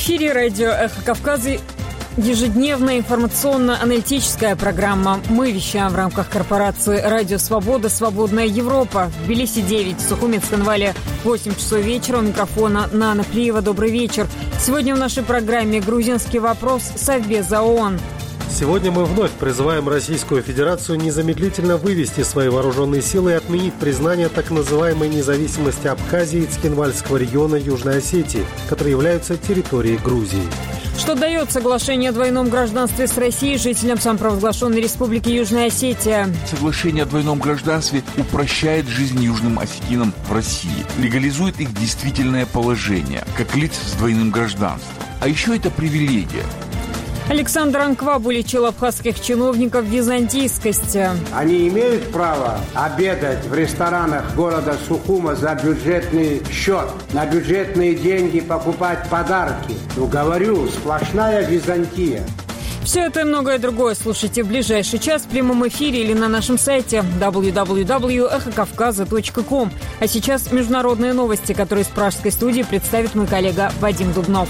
эфире радио «Эхо Кавказа». Ежедневная информационно-аналитическая программа. Мы вещаем в рамках корпорации «Радио Свобода. Свободная Европа». В Тбилиси 9, в Сухуми, Цхинвале 8 часов вечера. У микрофона Нана Плиева. Добрый вечер. Сегодня в нашей программе грузинский вопрос Совбеза ООН. Сегодня мы вновь призываем Российскую Федерацию незамедлительно вывести свои вооруженные силы и отменить признание так называемой независимости Абхазии и Цхинвальского региона Южной Осетии, которые являются территорией Грузии. Что дает соглашение о двойном гражданстве с Россией жителям самопровозглашенной Республики Южная Осетия? Соглашение о двойном гражданстве упрощает жизнь южным осетинам в России, легализует их действительное положение, как лиц с двойным гражданством. А еще это привилегия. Александр Анкваб уличил абхазских чиновников в византийскости. Они имеют право обедать в ресторанах города Сухума за бюджетный счет, на бюджетные деньги покупать подарки. Говорю, сплошная Византия. Все это и многое другое слушайте в ближайший час в прямом эфире или на нашем сайте www.эхокавказа.ком. А сейчас международные новости, которые из пражской студии представит мой коллега Вадим Дубнов.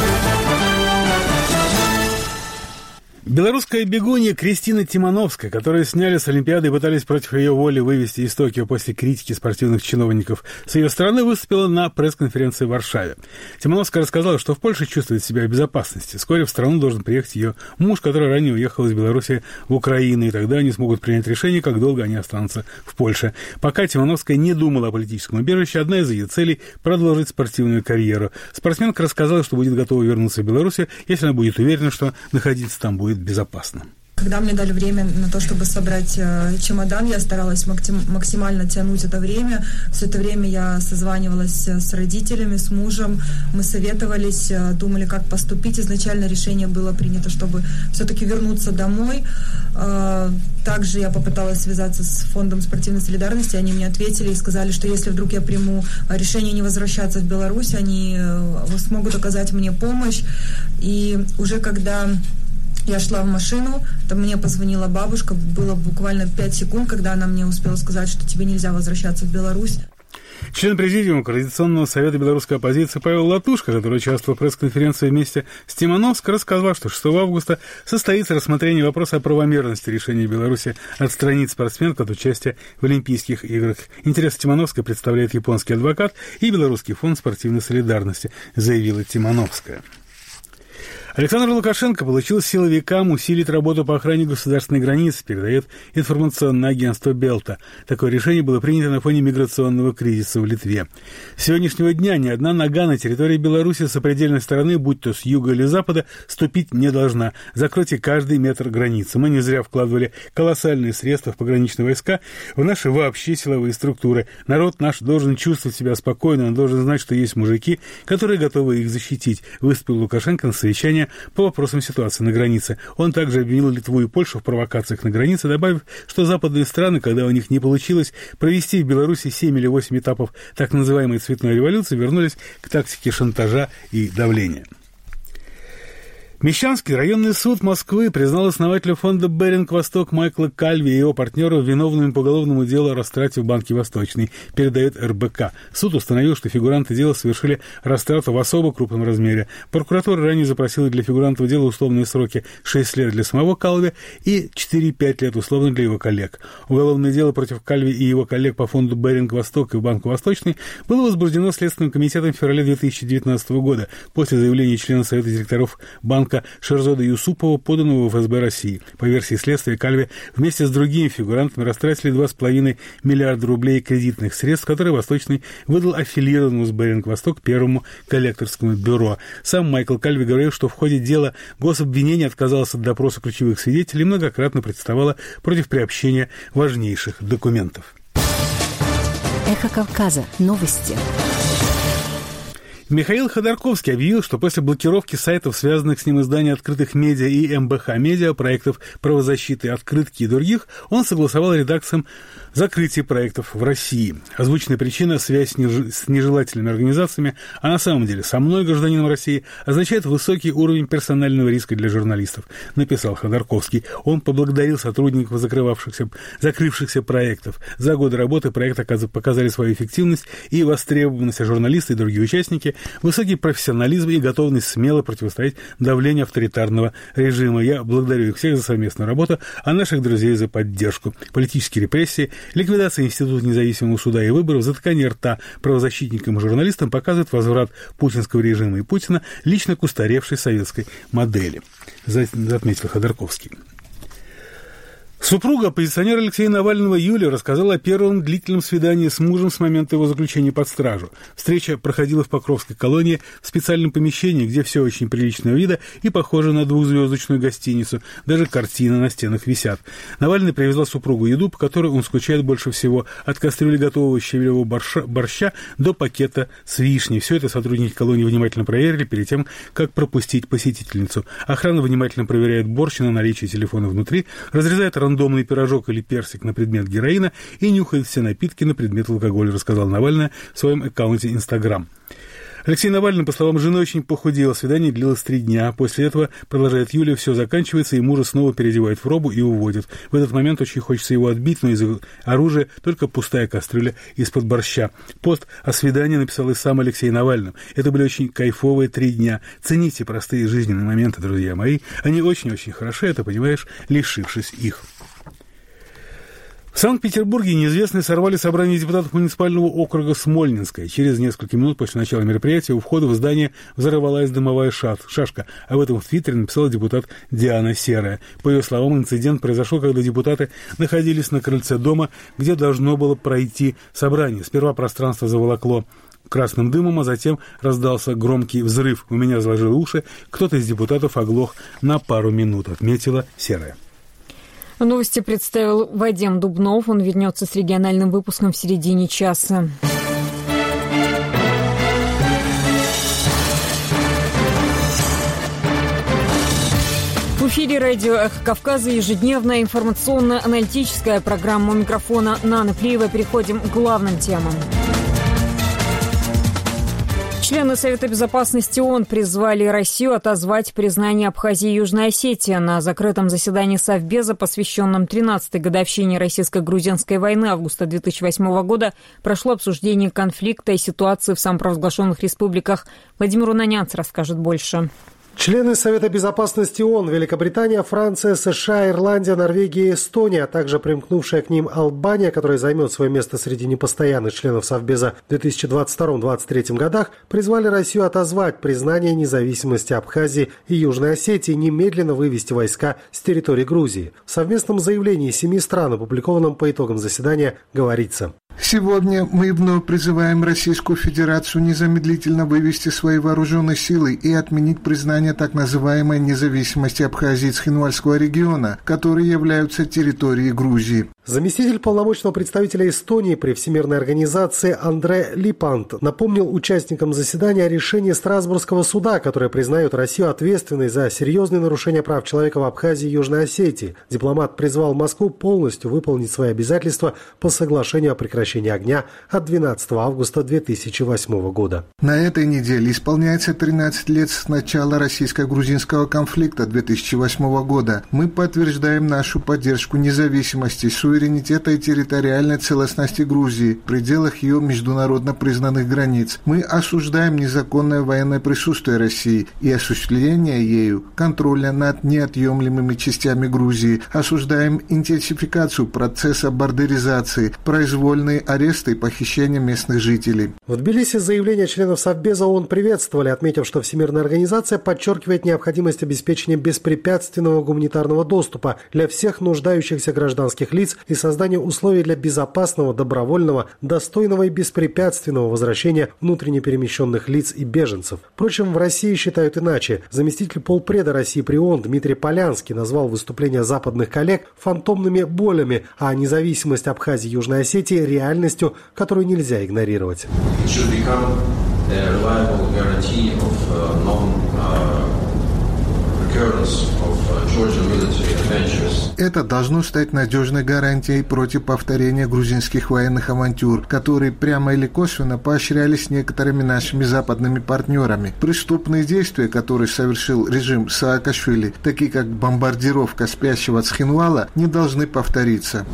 Белорусская бегунья Кристина Тимановская, которую сняли с Олимпиады и пытались против ее воли вывести из Токио после критики спортивных чиновников, с ее стороны выступила на пресс-конференции в Варшаве. Тимановская рассказала, что в Польше чувствует себя в безопасности. Вскоре в страну должен приехать ее муж, который ранее уехал из Беларуси в Украину, и тогда они смогут принять решение, как долго они останутся в Польше. Пока Тимановская не думала о политическом убежище, одна из ее целей – продолжить спортивную карьеру. Спортсменка рассказала, что будет готова вернуться в Беларусь, если она будет уверена, что находиться там будет безопасно. Когда мне дали время на то, чтобы собрать чемодан, я старалась максимально тянуть это время. Все это время я созванивалась с родителями, с мужем. Мы советовались, думали, как поступить. Изначально решение было принято, чтобы все-таки вернуться домой. Также я попыталась связаться с фондом спортивной солидарности. Они мне ответили и сказали, что если вдруг я приму решение не возвращаться в Беларусь, они смогут оказать мне помощь. И уже когда я шла в машину, там мне позвонила бабушка, было буквально 5 секунд, когда она мне успела сказать, что тебе нельзя возвращаться в Беларусь. Член президиума Координационного совета белорусской оппозиции Павел Латушко, который участвовал в пресс-конференции вместе с Тимановской, рассказал, что 6 августа состоится рассмотрение вопроса о правомерности решения Беларуси отстранить спортсменку от участия в Олимпийских играх. Интересы Тимановской представляет японский адвокат и Белорусский фонд спортивной солидарности, заявила Тимановская. Александр Лукашенко получил силовикам усилить работу по охране государственной границы, передает информационное агентство «Белта». Такое решение было принято на фоне миграционного кризиса в Литве. С сегодняшнего дня ни одна нога на территории Беларуси сопредельной стороны, будь то с юга или запада, ступить не должна. Закройте каждый метр границы. Мы не зря вкладывали колоссальные средства в пограничные войска, в наши вообще силовые структуры. Народ наш должен чувствовать себя спокойно, он должен знать, что есть мужики, которые готовы их защитить, выступил Лукашенко на совещании по вопросам ситуации на границе. Он также обвинил Литву и Польшу в провокациях на границе, добавив, что западные страны, когда у них не получилось провести в Беларуси 7 или 8 этапов так называемой цветной революции, вернулись к тактике шантажа и давления. Мещанский районный суд Москвы признал основателя фонда «Беринг-Восток» Майкла Кальви и его партнеров виновными по уголовному делу о растрате в Банке Восточный, передает РБК. Суд установил, что фигуранты дела совершили растрату в особо крупном размере. Прокуратура ранее запросила для фигурантов дела условные сроки 6 лет для самого Кальви и 4-5 лет условно для его коллег. Уголовное дело против Кальви и его коллег по фонду «Беринг-Восток» и Банку Восточный было возбуждено Следственным комитетом в феврале 2019 года после заявления члена Совета директоров банка Шерзода Юсупова, поданного в ФСБ России. По версии следствия, Кальви вместе с другими фигурантами растратили 2,5 миллиарда рублей кредитных средств, которые Восточный выдал аффилированному с Беринг-Восток первому коллекторскому бюро. Сам Майкл Кальви говорил, что в ходе дела гособвинение отказалось от допроса ключевых свидетелей и многократно протестовало против приобщения важнейших документов. Эхо Кавказа. Новости. Михаил Ходорковский объявил, что после блокировки сайтов, связанных с ним изданий «Открытых медиа» и МБХ медиа, проектов правозащиты «Открытки» и других, он согласовал редакциям закрытие проектов в России. Озвученная причина – связь с нежелательными организациями, а на самом деле со мной, гражданином России, означает высокий уровень персонального риска для журналистов, написал Ходорковский. Он поблагодарил сотрудников закрывшихся проектов. За годы работы проекты показали свою эффективность и востребованность, а журналисты и другие участники отметили высокий профессионализм и готовность смело противостоять давлению авторитарного режима. Я благодарю их всех за совместную работу, а наших друзей за поддержку. Политические репрессии, ликвидация Института независимого суда и выборов, затыкание рта правозащитникам и журналистам показывают возврат путинского режима и Путина лично к устаревшей советской модели, отметил Ходорковский. Супруга оппозиционера Алексея Навального Юлия рассказала о первом длительном свидании с мужем с момента его заключения под стражу. Встреча проходила в Покровской колонии в специальном помещении, где все очень приличного вида и похоже на двухзвездочную гостиницу. Даже картины на стенах висят. Навальный привезла супругу еду, по которой он скучает больше всего. От кастрюли готового щавелевого борща до пакета с вишней. Все это сотрудники колонии внимательно проверили перед тем, как пропустить посетительницу. Охрана внимательно проверяет борщ на наличие телефона внутри, разрезает рандомный пирожок или персик на предмет героина и нюхает все напитки на предмет алкоголя, рассказал Навальный в своем аккаунте Инстаграм. Алексей Навальный, по словам жены, очень похудел. Свидание длилось 3 дня. После этого, продолжает Юлия, все заканчивается, и мужа снова переодевают в робу и уводят. В этот момент очень хочется его отбить, но из оружия только пустая кастрюля из-под борща. Пост о свидании написал и сам Алексей Навальный. Это были очень кайфовые 3 дня. Цените простые жизненные моменты, друзья мои. Они очень-очень хороши, это понимаешь, лишившись их. В Санкт-Петербурге неизвестные сорвали собрание депутатов муниципального округа Смольнинское. Через несколько минут после начала мероприятия у входа в здание взорвалась дымовая шашка. Об этом в Твиттере написала депутат Диана Серая. По ее словам, инцидент произошел, когда депутаты находились на крыльце дома, где должно было пройти собрание. Сперва пространство заволокло красным дымом, а затем раздался громкий взрыв. У меня заложило уши, кто-то из депутатов оглох на пару минут, отметила Серая. Новости представил Вадим Дубнов. Он вернется с региональным выпуском в середине часа. В эфире радио «Эхо Кавказа» ежедневная информационно-аналитическая программа. У микрофона Нана Плиева. Переходим к главным темам. Члены Совета безопасности ООН призвали Россию отозвать признание Абхазии и Южной Осетии. На закрытом заседании Совбеза, посвященном 13-й годовщине российско-грузинской войны августа 2008 года, прошло обсуждение конфликта и ситуации в самопровозглашенных республиках. Владимир Унанянц расскажет больше. Члены Совета безопасности ООН, Великобритания, Франция, США, Ирландия, Норвегия и Эстония, а также примкнувшая к ним Албания, которая займет свое место среди непостоянных членов Совбеза в 2022-2023 годах, призвали Россию отозвать признание независимости Абхазии и Южной Осетии и немедленно вывести войска с территории Грузии. В совместном заявлении 7 стран, опубликованном по итогам заседания, говорится: «Сегодня мы вновь призываем Российскую Федерацию незамедлительно вывести свои вооруженные силы и отменить признание так называемой независимости Абхазии и Цхинвальского региона, которые являются территорией Грузии». Заместитель полномочного представителя Эстонии при Всемирной организации Андре Липант напомнил участникам заседания о решении Страсбургского суда, которое признает Россию ответственной за серьезные нарушения прав человека в Абхазии и Южной Осетии. Дипломат призвал Москву полностью выполнить свои обязательства по соглашению о прекращении огня от 12 августа 2008 года. На этой неделе исполняется 13 лет с начала российско-грузинского конфликта 2008 года. Мы подтверждаем нашу поддержку независимости, суверенитета и территориальной целостности Грузии в пределах ее международно признанных границ. Мы осуждаем незаконное военное присутствие России и осуществление ею контроля над неотъемлемыми частями Грузии. Осуждаем интенсификацию процесса бордеризации, произвольные аресты и похищения местных жителей. В Тбилиси заявления членов Совбеза ООН приветствовали, отметив, что Всемирная организация подчеркивает необходимость обеспечения беспрепятственного гуманитарного доступа для всех нуждающихся гражданских лиц и создания условий для безопасного, добровольного, достойного и беспрепятственного возвращения внутренне перемещенных лиц и беженцев. Впрочем, в России считают иначе. Заместитель полпреда России при ООН Дмитрий Полянский назвал выступления западных коллег фантомными болями, а независимость Абхазии и Южной Осетии реальностью, которую нельзя игнорировать. Это должно стать надежной гарантией против повторения грузинских военных авантюр, которые прямо или косвенно поощрялись некоторыми нашими западными партнерами. Преступные действия, которые совершил режим Саакашвили, такие как бомбардировка спящего Цхинвала, не должны повториться.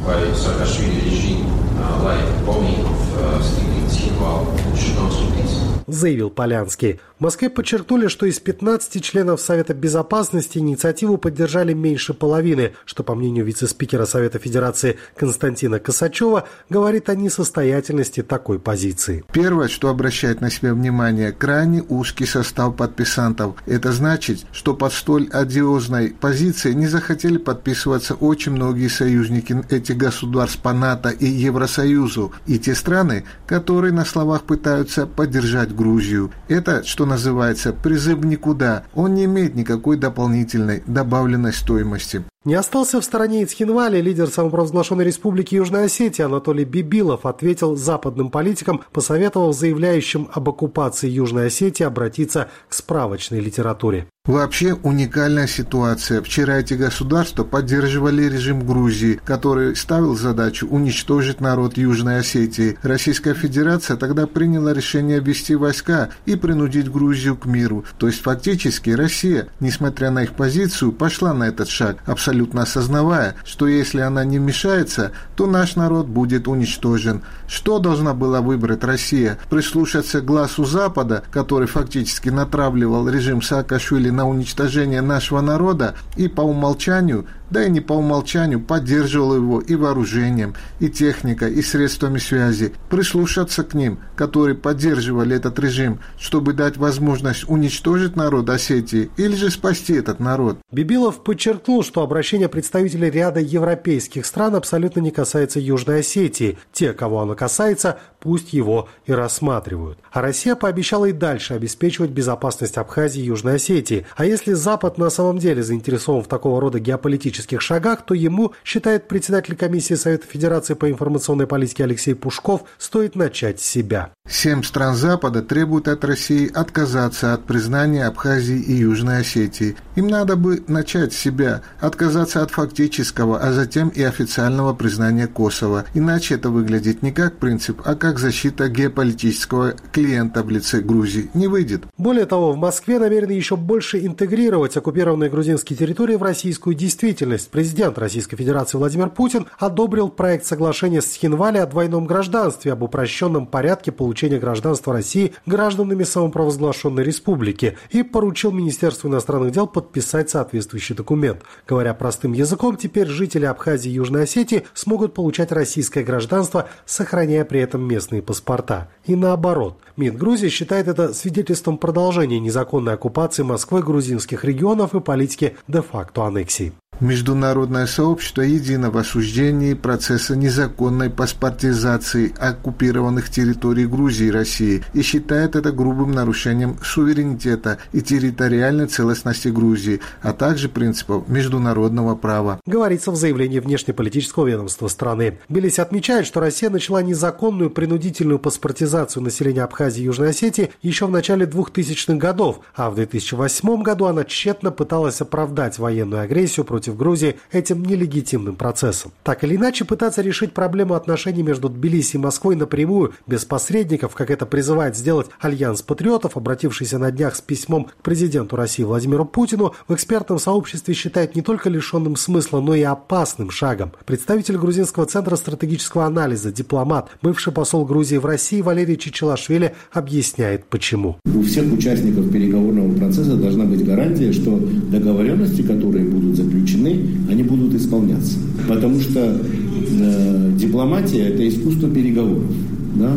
заявил Полянский. В Москве подчеркнули, что из 15 членов Совета Безопасности инициативу поддержали меньше половины, что, по мнению вице-спикера Совета Федерации Константина Косачева, говорит о несостоятельности такой позиции. Первое, что обращает на себя внимание, крайне узкий состав подписантов. Это значит, что под столь одиозной позицией не захотели подписываться очень многие союзники этих государств по НАТО и Евросоюзу, и те страны, которые на словах пытаются поддержать Грузию. Это, что называется, призыв в никуда. Он не имеет никакой дополнительной добавленной стоимости. Не остался в стороне и Цхинвали. Лидер самопровозглашенной республики Южной Осетии Анатолий Бибилов ответил западным политикам, посоветовав заявляющим об оккупации Южной Осетии обратиться к справочной литературе. Вообще уникальная ситуация. Вчера эти государства поддерживали режим Грузии, который ставил задачу уничтожить народ Южной Осетии. Российская Федерация тогда приняла решение ввести войска и принудить Грузию к миру. То есть фактически Россия, несмотря на их позицию, пошла на этот шаг, абсолютно осознавая, что если она не вмешается, то наш народ будет уничтожен. Что должна была выбрать Россия? Прислушаться к глазу Запада, который фактически натравливал режим Саакашвили на уничтожение нашего народа и по умолчанию, да и не по умолчанию, поддерживал его и вооружением, и техникой, и средствами связи. Прислушаться к ним, которые поддерживали этот режим, чтобы дать возможность уничтожить народ Осетии или же спасти этот народ. Бибилов подчеркнул, что обращение представителей ряда европейских стран абсолютно не касается Южной Осетии. Те, кого оно касается, пусть его и рассматривают. А Россия пообещала и дальше обеспечивать безопасность Абхазии и Южной Осетии. А если Запад на самом деле заинтересован в такого рода геополитических шагах, то ему, считает председатель комиссии Совета Федерации по информационной политике Алексей Пушков, стоит начать с себя. 7 стран Запада требуют от России отказаться от признания Абхазии и Южной Осетии. Им надо бы начать с себя, отказаться от фактического, а затем и официального признания Косово. Иначе это выглядит не как принцип, а как защита геополитического клиента в лице Грузии. Не выйдет. Более того, в Москве намерены еще больше интегрировать оккупированные грузинские территории в российскую действительность. Президент Российской Федерации Владимир Путин одобрил проект соглашения с Цхинвали о двойном гражданстве, об упрощенном порядке получения гражданства России гражданами самопровозглашенной республики и поручил Министерству иностранных дел подписать соответствующий документ. Говоря простым языком, теперь жители Абхазии и Южной Осетии смогут получать российское гражданство, сохраняя при этом местные паспорта. И наоборот. МИД Грузии считает это свидетельством продолжения незаконной оккупации Москвой грузинских регионов и политики де-факто аннексии. Международное сообщество едино в осуждении процесса незаконной паспортизации оккупированных территорий Грузии и России и считает это грубым нарушением суверенитета и территориальной целостности Грузии, а также принципов международного права. Говорится в заявлении внешнеполитического ведомства страны. Тбилиси отмечает, что Россия начала незаконную принудительную паспортизацию населения Абхазии и Южной Осетии еще в начале 2000-х годов, а в 2008 году она тщетно пыталась оправдать военную агрессию против Грузии этим нелегитимным процессом. Так или иначе, пытаться решить проблему отношений между Тбилиси и Москвой напрямую, без посредников, как это призывает сделать Альянс патриотов, обратившийся на днях с письмом к президенту России Владимиру Путину, в экспертном сообществе считают не только лишенным смысла, но и опасным шагом. Представитель Грузинского центра стратегического анализа, дипломат, бывший посол Грузии в России Валерий Чичилашвили объясняет, почему. У всех участников переговорного процесса должна быть гарантия, что договоренности, которые будут заключены, они будут исполняться. Потому что дипломатия – это искусство переговоров. Да?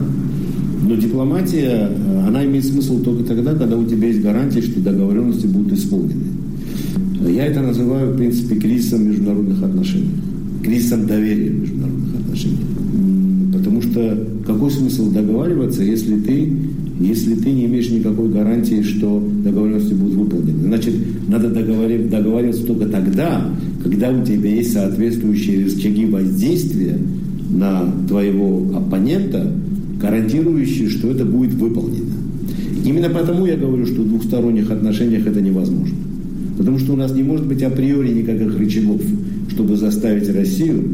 Но дипломатия, она имеет смысл только тогда, когда у тебя есть гарантия, что договоренности будут исполнены. Я это называю, в принципе, кризисом международных отношений. Кризисом доверия в международных отношениях. Потому что какой смысл договариваться, если ты не имеешь никакой гарантии, что договоренности будут выполнены? Значит, надо договариваться только тогда, когда у тебя есть соответствующие рычаги воздействия на твоего оппонента, гарантирующие, что это будет выполнено. Именно потому я говорю, что в двухсторонних отношениях это невозможно. Потому что у нас не может быть априори никаких рычагов, чтобы заставить Россию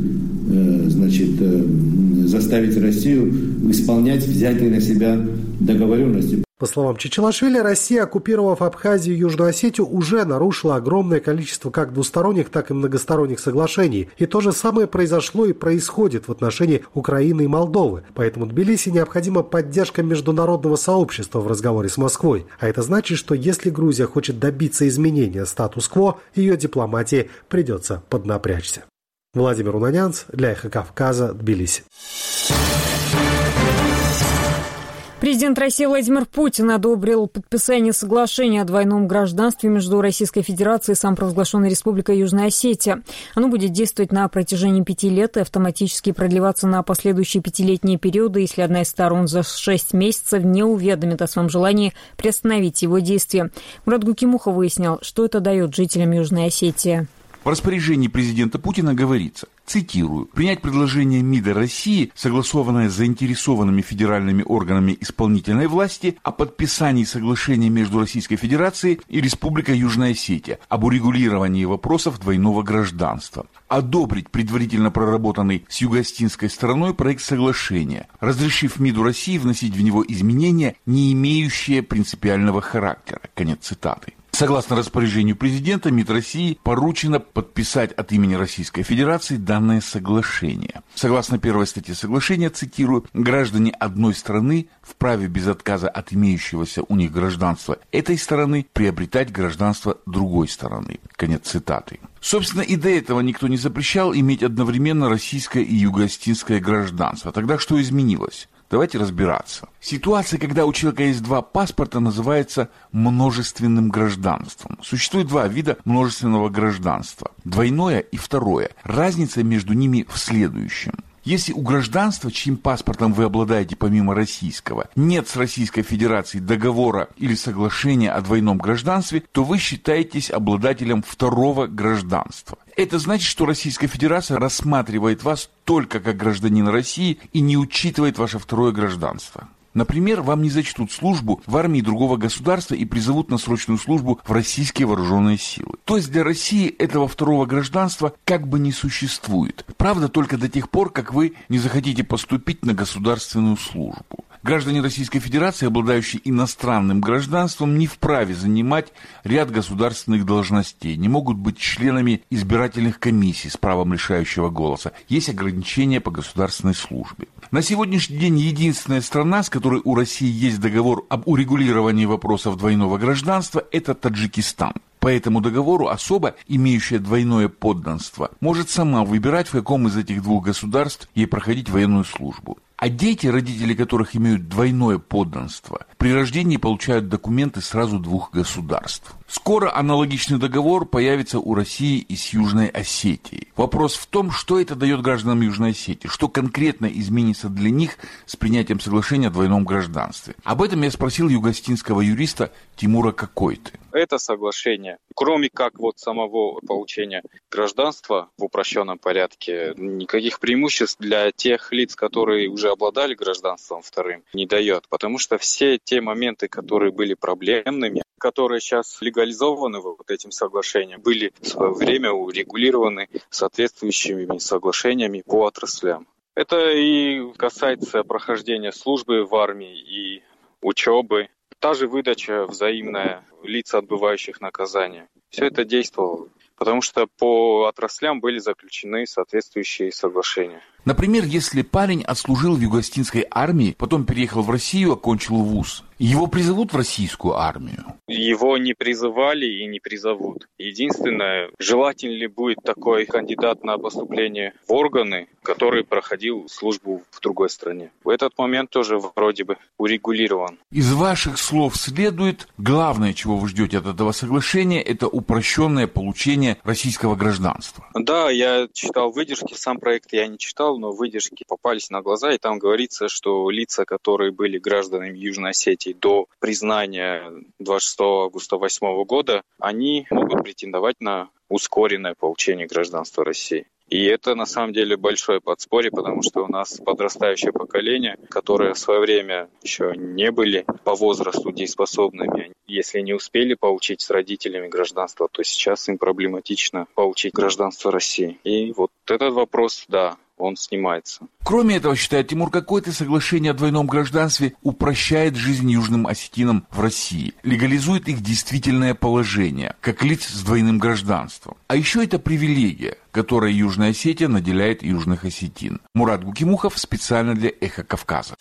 исполнять взятые на себя договоренности. По словам Чичилашвили, Россия, оккупировав Абхазию и Южную Осетию, уже нарушила огромное количество как двусторонних, так и многосторонних соглашений. И то же самое произошло и происходит в отношении Украины и Молдовы. Поэтому Тбилиси необходима поддержка международного сообщества в разговоре с Москвой. А это значит, что если Грузия хочет добиться изменения статус-кво, ее дипломатии придется поднапрячься. Владимир Унанянц для «Эхо Кавказа», Тбилиси. Президент России Владимир Путин одобрил подписание соглашения о двойном гражданстве между Российской Федерацией и самопровозглашенной Республикой Южная Осетия. Оно будет действовать на протяжении 5 лет и автоматически продлеваться на последующие 5-летние периоды, если одна из сторон за 6 месяцев не уведомит о своем желании приостановить его действие. Мурат Гукимухов выяснил, что это дает жителям Южной Осетии. В распоряжении президента Путина говорится, цитирую, «принять предложение МИДа России, согласованное с заинтересованными федеральными органами исполнительной власти, о подписании соглашения между Российской Федерацией и Республикой Южная Осетия об урегулировании вопросов двойного гражданства, одобрить предварительно проработанный с юго-осетинской стороной проект соглашения, разрешив МИДу России вносить в него изменения, не имеющие принципиального характера». Конец цитаты. Согласно распоряжению президента, МИД России поручено подписать от имени Российской Федерации данное соглашение. Согласно первой статье соглашения, цитирую, «граждане одной страны вправе без отказа от имеющегося у них гражданства этой стороны приобретать гражданство другой стороны». Конец цитаты. Собственно, и до этого никто не запрещал иметь одновременно российское и юго-осетинское гражданство. Тогда что изменилось? Давайте разбираться. Ситуация, когда у человека есть 2 паспорта, называется множественным гражданством. Существует 2 вида множественного гражданства. Двойное и второе. Разница между ними в следующем. Если у гражданства, чьим паспортом вы обладаете помимо российского, нет с Российской Федерацией договора или соглашения о двойном гражданстве, то вы считаетесь обладателем второго гражданства. Это значит, что Российская Федерация рассматривает вас только как гражданина России и не учитывает ваше второе гражданство. Например, вам не зачтут службу в армии другого государства и призовут на срочную службу в российские вооруженные силы. То есть для России этого второго гражданства как бы не существует. Правда, только до тех пор, как вы не захотите поступить на государственную службу. Граждане Российской Федерации, обладающие иностранным гражданством, не вправе занимать ряд государственных должностей, не могут быть членами избирательных комиссий с правом решающего голоса. Есть ограничения по государственной службе. На сегодняшний день единственная страна, с которой у России есть договор об урегулировании вопросов двойного гражданства, это Таджикистан. По этому договору особа, имеющая двойное подданство, может сама выбирать, в каком из этих 2 государств ей проходить военную службу. А дети, родители которых имеют двойное подданство, при рождении получают документы сразу 2 государств. Скоро аналогичный договор появится у России и с Южной Осетией. Вопрос в том, что это дает гражданам Южной Осетии, что конкретно изменится для них с принятием соглашения о двойном гражданстве. Об этом я спросил юго-осетинского юриста Тимура Какойты. Это соглашение, кроме как самого получения гражданства в упрощенном порядке, никаких преимуществ для тех лиц, которые уже обладали гражданством вторым, не дает. Потому что все те моменты, которые были проблемными, которые сейчас легализованы вот этим соглашением, были в свое время урегулированы соответствующими соглашениями по отраслям. Это и касается прохождения службы в армии и учебы. Та же выдача взаимная лиц, отбывающих наказание. Все это действовало, потому что по отраслям были заключены соответствующие соглашения. Например, если парень отслужил в юго-осетинской армии, потом переехал в Россию, окончил вуз, его призовут в российскую армию? Его не призывали и не призовут. Единственное, желательно ли будет такой кандидат на поступление в органы, который проходил службу в другой стране. В этот момент тоже вроде бы урегулирован. Из ваших слов следует, главное, чего вы ждете от этого соглашения, это упрощенное получение российского гражданства. Да, я читал выдержки, сам проект я не читал, но выдержки попались на глаза, и там говорится, что лица, которые были гражданами Южной Осетии до признания 26 августа 2008 года, они могут претендовать на ускоренное получение гражданства России. И это на самом деле большое подспорье, потому что у нас подрастающее поколение, которое в свое время еще не были по возрасту дееспособными. Если не успели получить с родителями гражданство, то сейчас им проблематично получить гражданство России. И вот этот вопрос, да, он снимается. Кроме этого, считает Тимур Какой-то, соглашение о двойном гражданстве упрощает жизнь южным осетинам в России, легализует их действительное положение, как лиц с двойным гражданством. А еще это привилегия, которой Южная Осетия наделяет южных осетин. Мурат Гукимухов специально для «Эхо Кавказа».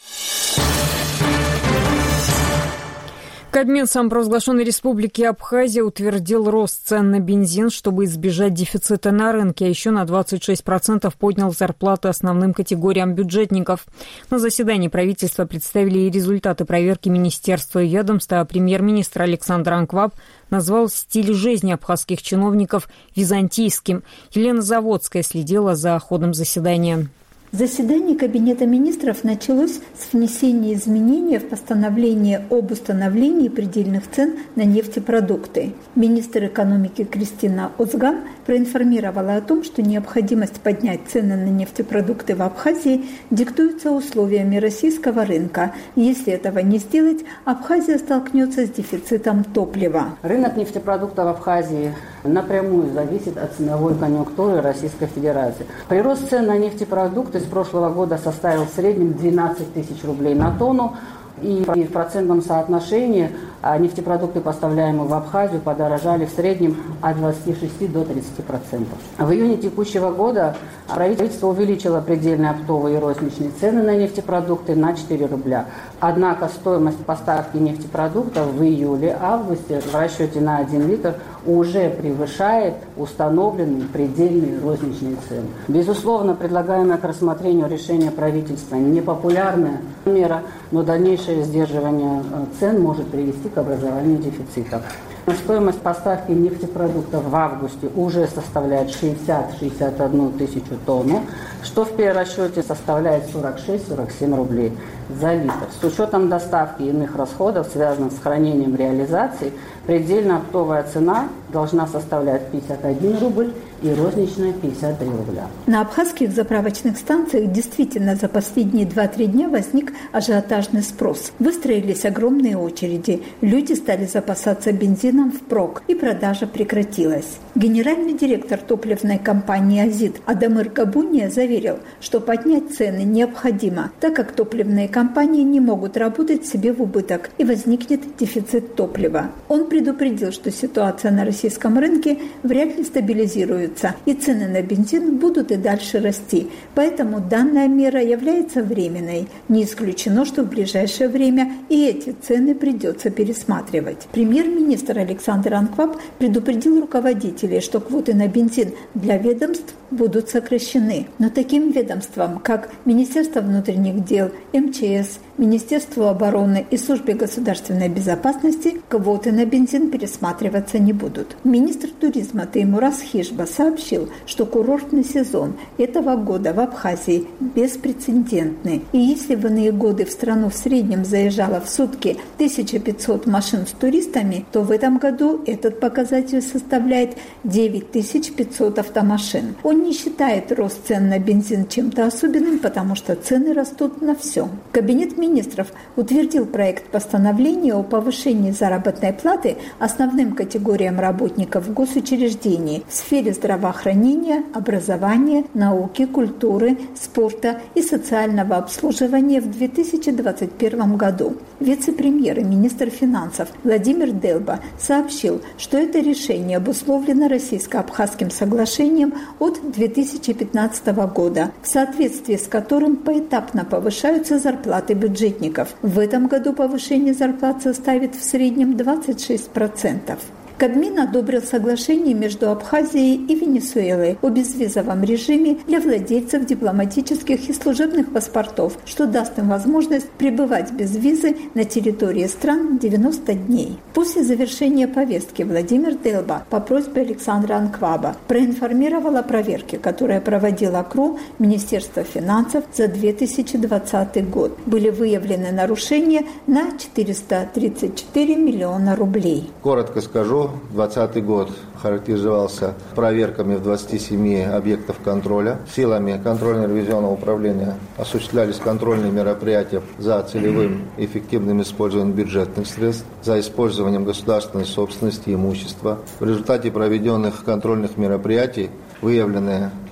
Кабмин самопровозглашенной республики Абхазия утвердил рост цен на бензин, чтобы избежать дефицита на рынке, а еще на 26% поднял зарплаты основным категориям бюджетников. На заседании правительства представили и результаты проверки министерства и ведомства, а премьер-министр Александр Анкваб назвал стиль жизни абхазских чиновников византийским. Елена Заводская следила за ходом заседания. Заседание Кабинета министров началось с внесения изменений в постановление об установлении предельных цен на нефтепродукты. Министр экономики Кристина Озган проинформировала о том, что необходимость поднять цены на нефтепродукты в Абхазии диктуется условиями российского рынка. Если этого не сделать, Абхазия столкнется с дефицитом топлива. Рынок нефтепродуктов в Абхазии напрямую зависит от ценовой конъюнктуры Российской Федерации. Прирост цен на нефтепродукты с прошлого года составил в среднем 12 тысяч рублей на тонну. И в процентном соотношении нефтепродукты, поставляемые в Абхазию, подорожали в среднем от 26 до 30%. В июне текущего года правительство увеличило предельные оптовые и розничные цены на нефтепродукты на 4 рубля. Однако стоимость поставки нефтепродуктов в июле-августе в расчете на 1 литр уже превышает установленные предельные розничные цены. Безусловно, предлагаемое к рассмотрению решение правительства непопулярная мера, но дальнейшее сдерживание цен может привести к образованию дефицита. Стоимость поставки нефтепродуктов в августе уже составляет 60-61 тысячу тонн, что в перерасчете составляет 46-47 рублей за литр. С учетом доставки и иных расходов, связанных с хранением реализации, предельная оптовая цена должна составлять 51 рубль и розничная 53 рубля. На абхазских заправочных станциях действительно за последние 2-3 дня возник ажиотажный спрос. Выстроились огромные очереди. Люди стали запасаться бензином впрок, и продажа прекратилась. Генеральный директор топливной компании «Азит» Адамыр Габуния заверил, что поднять цены необходимо, так как топливные компании не могут работать себе в убыток и возникнет дефицит топлива. Он предупредил, что ситуация на российском рынке вряд ли стабилизируется, и цены на бензин будут и дальше расти. Поэтому данная мера является временной. Не исключено, что в ближайшее время и эти цены придется пересматривать. Премьер-министр Александр Анкваб предупредил руководителей, что квоты на бензин для ведомств будут сокращены. Но таким ведомствам, как Министерство внутренних дел, МЧС, Министерство обороны и Службе государственной безопасности, квоты на бензин пересматриваться не будут. Министр туризма Теймураз Хижба сообщил, что курортный сезон этого года в Абхазии беспрецедентный. И если в иные годы в страну в среднем заезжало в сутки 1500 машин с туристами, то в этом году этот показатель составляет 9500 автомашин. Он не считает рост цен на бензин чем-то особенным, потому что цены растут на все. Кабинет министров утвердил проект постановления о повышении заработной платы основным категориям работников госучреждений в сфере здравоохранения, образования, науки, культуры, спорта и социального обслуживания в 2021 году. Вице-премьер и министр финансов Владимир Делба сообщил, что это решение обусловлено российско-абхазским соглашением от 2015 года, в соответствии с которым поэтапно повышаются зарплаты бюджетников. В этом году повышение зарплат составит в среднем 26%. Кабмин одобрил соглашение между Абхазией и Венесуэлой о безвизовом режиме для владельцев дипломатических и служебных паспортов, что даст им возможность пребывать без визы на территории стран 90 дней. После завершения повестки Владимир Делба по просьбе Александра Анкваба проинформировал о проверке, которая проводила КРУ Министерства финансов за 2020 год. Были выявлены нарушения на 434 миллиона рублей. Коротко скажу. 2020 год характеризовался проверками в 27 объектов контроля. Силами контрольно-ревизионного управления осуществлялись контрольные мероприятия за целевым и эффективным использованием бюджетных средств, за использованием государственной собственности и имущества. В результате проведенных контрольных мероприятий выявлены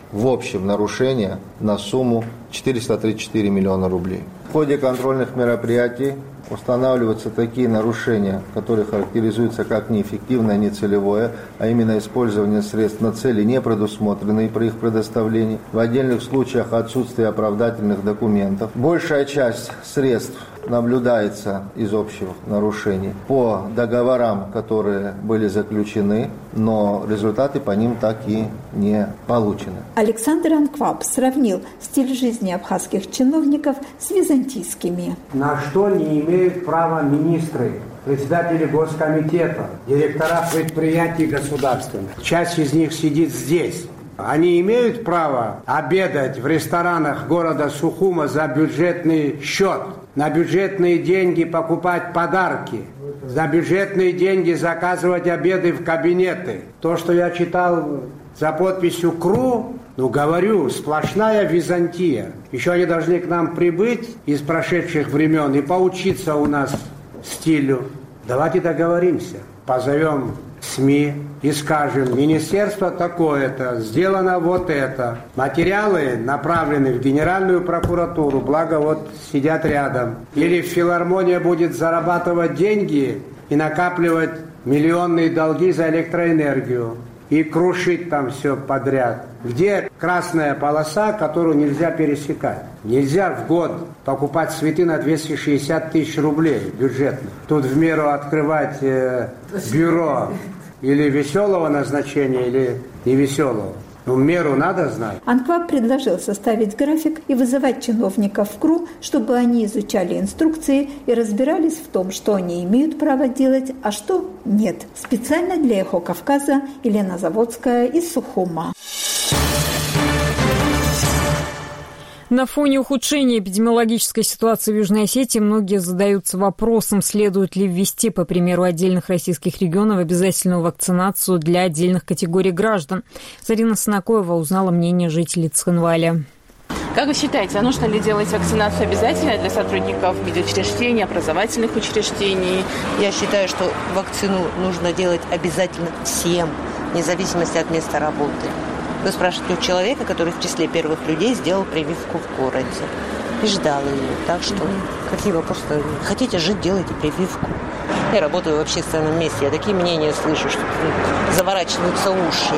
в общем нарушения на сумму 434 миллиона рублей. В ходе контрольных мероприятий устанавливаются такие нарушения, которые характеризуются как неэффективное, нецелевое, а именно использование средств на цели, не предусмотренные при их предоставлении, в отдельных случаях отсутствие оправдательных документов. Большая часть средств наблюдается из общих нарушений по договорам, которые были заключены, но результаты по ним так и не получены. Александр Анкваб сравнил стиль жизни абхазских чиновников с византийскими. На что не имеют права министры, председатели госкомитета, директора предприятий государственных? Часть из них сидит здесь. Они имеют право обедать в ресторанах города Сухума за бюджетный счет, на бюджетные деньги покупать подарки, за бюджетные деньги заказывать обеды в кабинеты. То, что я читал за подписью КРУ, говорю, сплошная Византия. Еще они должны к нам прибыть из прошедших времен и поучиться у нас стилю. Давайте договоримся, позовем СМИ и скажем: министерство такое-то, сделано вот это. Материалы направлены в Генеральную прокуратуру, благо вот сидят рядом. Или филармония будет зарабатывать деньги и накапливать миллионные долги за электроэнергию и крушить там все подряд. Где красная полоса, которую нельзя пересекать? Нельзя в год покупать цветы на 260 тысяч рублей бюджетных. Тут в меру открывать бюро или веселого назначения, или невеселого. Меру надо знать. Анкваб предложил составить график и вызывать чиновников в КРУ, чтобы они изучали инструкции и разбирались в том, что они имеют право делать, а что нет. Специально для «Эхо Кавказа» Елена Заводская из Сухума. На фоне ухудшения эпидемиологической ситуации в Южной Осетии многие задаются вопросом, следует ли ввести, по примеру отдельных российских регионов, обязательную вакцинацию для отдельных категорий граждан. Зарина Санакоева узнала мнение жителей Цхинваля. Как вы считаете, а нужно ли делать вакцинацию обязательно для сотрудников медучреждений, образовательных учреждений? Я считаю, что вакцину нужно делать обязательно всем, вне зависимости от места работы. Вы спрашиваете у человека, который в числе первых людей сделал прививку в городе и ждал ее. Так что какие вопросы? Хотите жить, делайте прививку. Я работаю в общественном месте, я такие мнения слышу, что заворачиваются уши.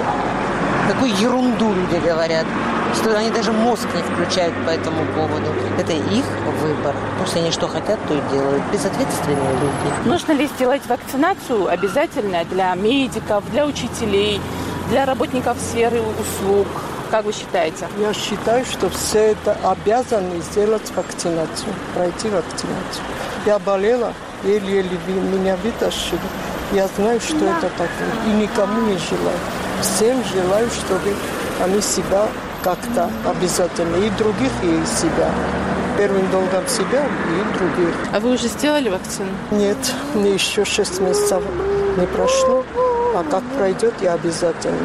Такую ерунду люди говорят, что они даже мозг не включают по этому поводу. Это их выбор. Пусть они что хотят, то и делают. Безответственные люди. Нужно ли сделать вакцинацию обязательно для медиков, для учителей, для работников сферы услуг? Как вы считаете? Я считаю, что все это обязаны сделать вакцинацию, пройти вакцинацию. Я болела, еле-еле меня вытащили. Я знаю, что это такое, и никому не желаю. Всем желаю, чтобы они себя как-то обязательно, и других, и себя. Первым долгом себя и других. А вы уже сделали вакцину? Нет, мне еще 6 месяцев не прошло. А как пройдет, я обязательно.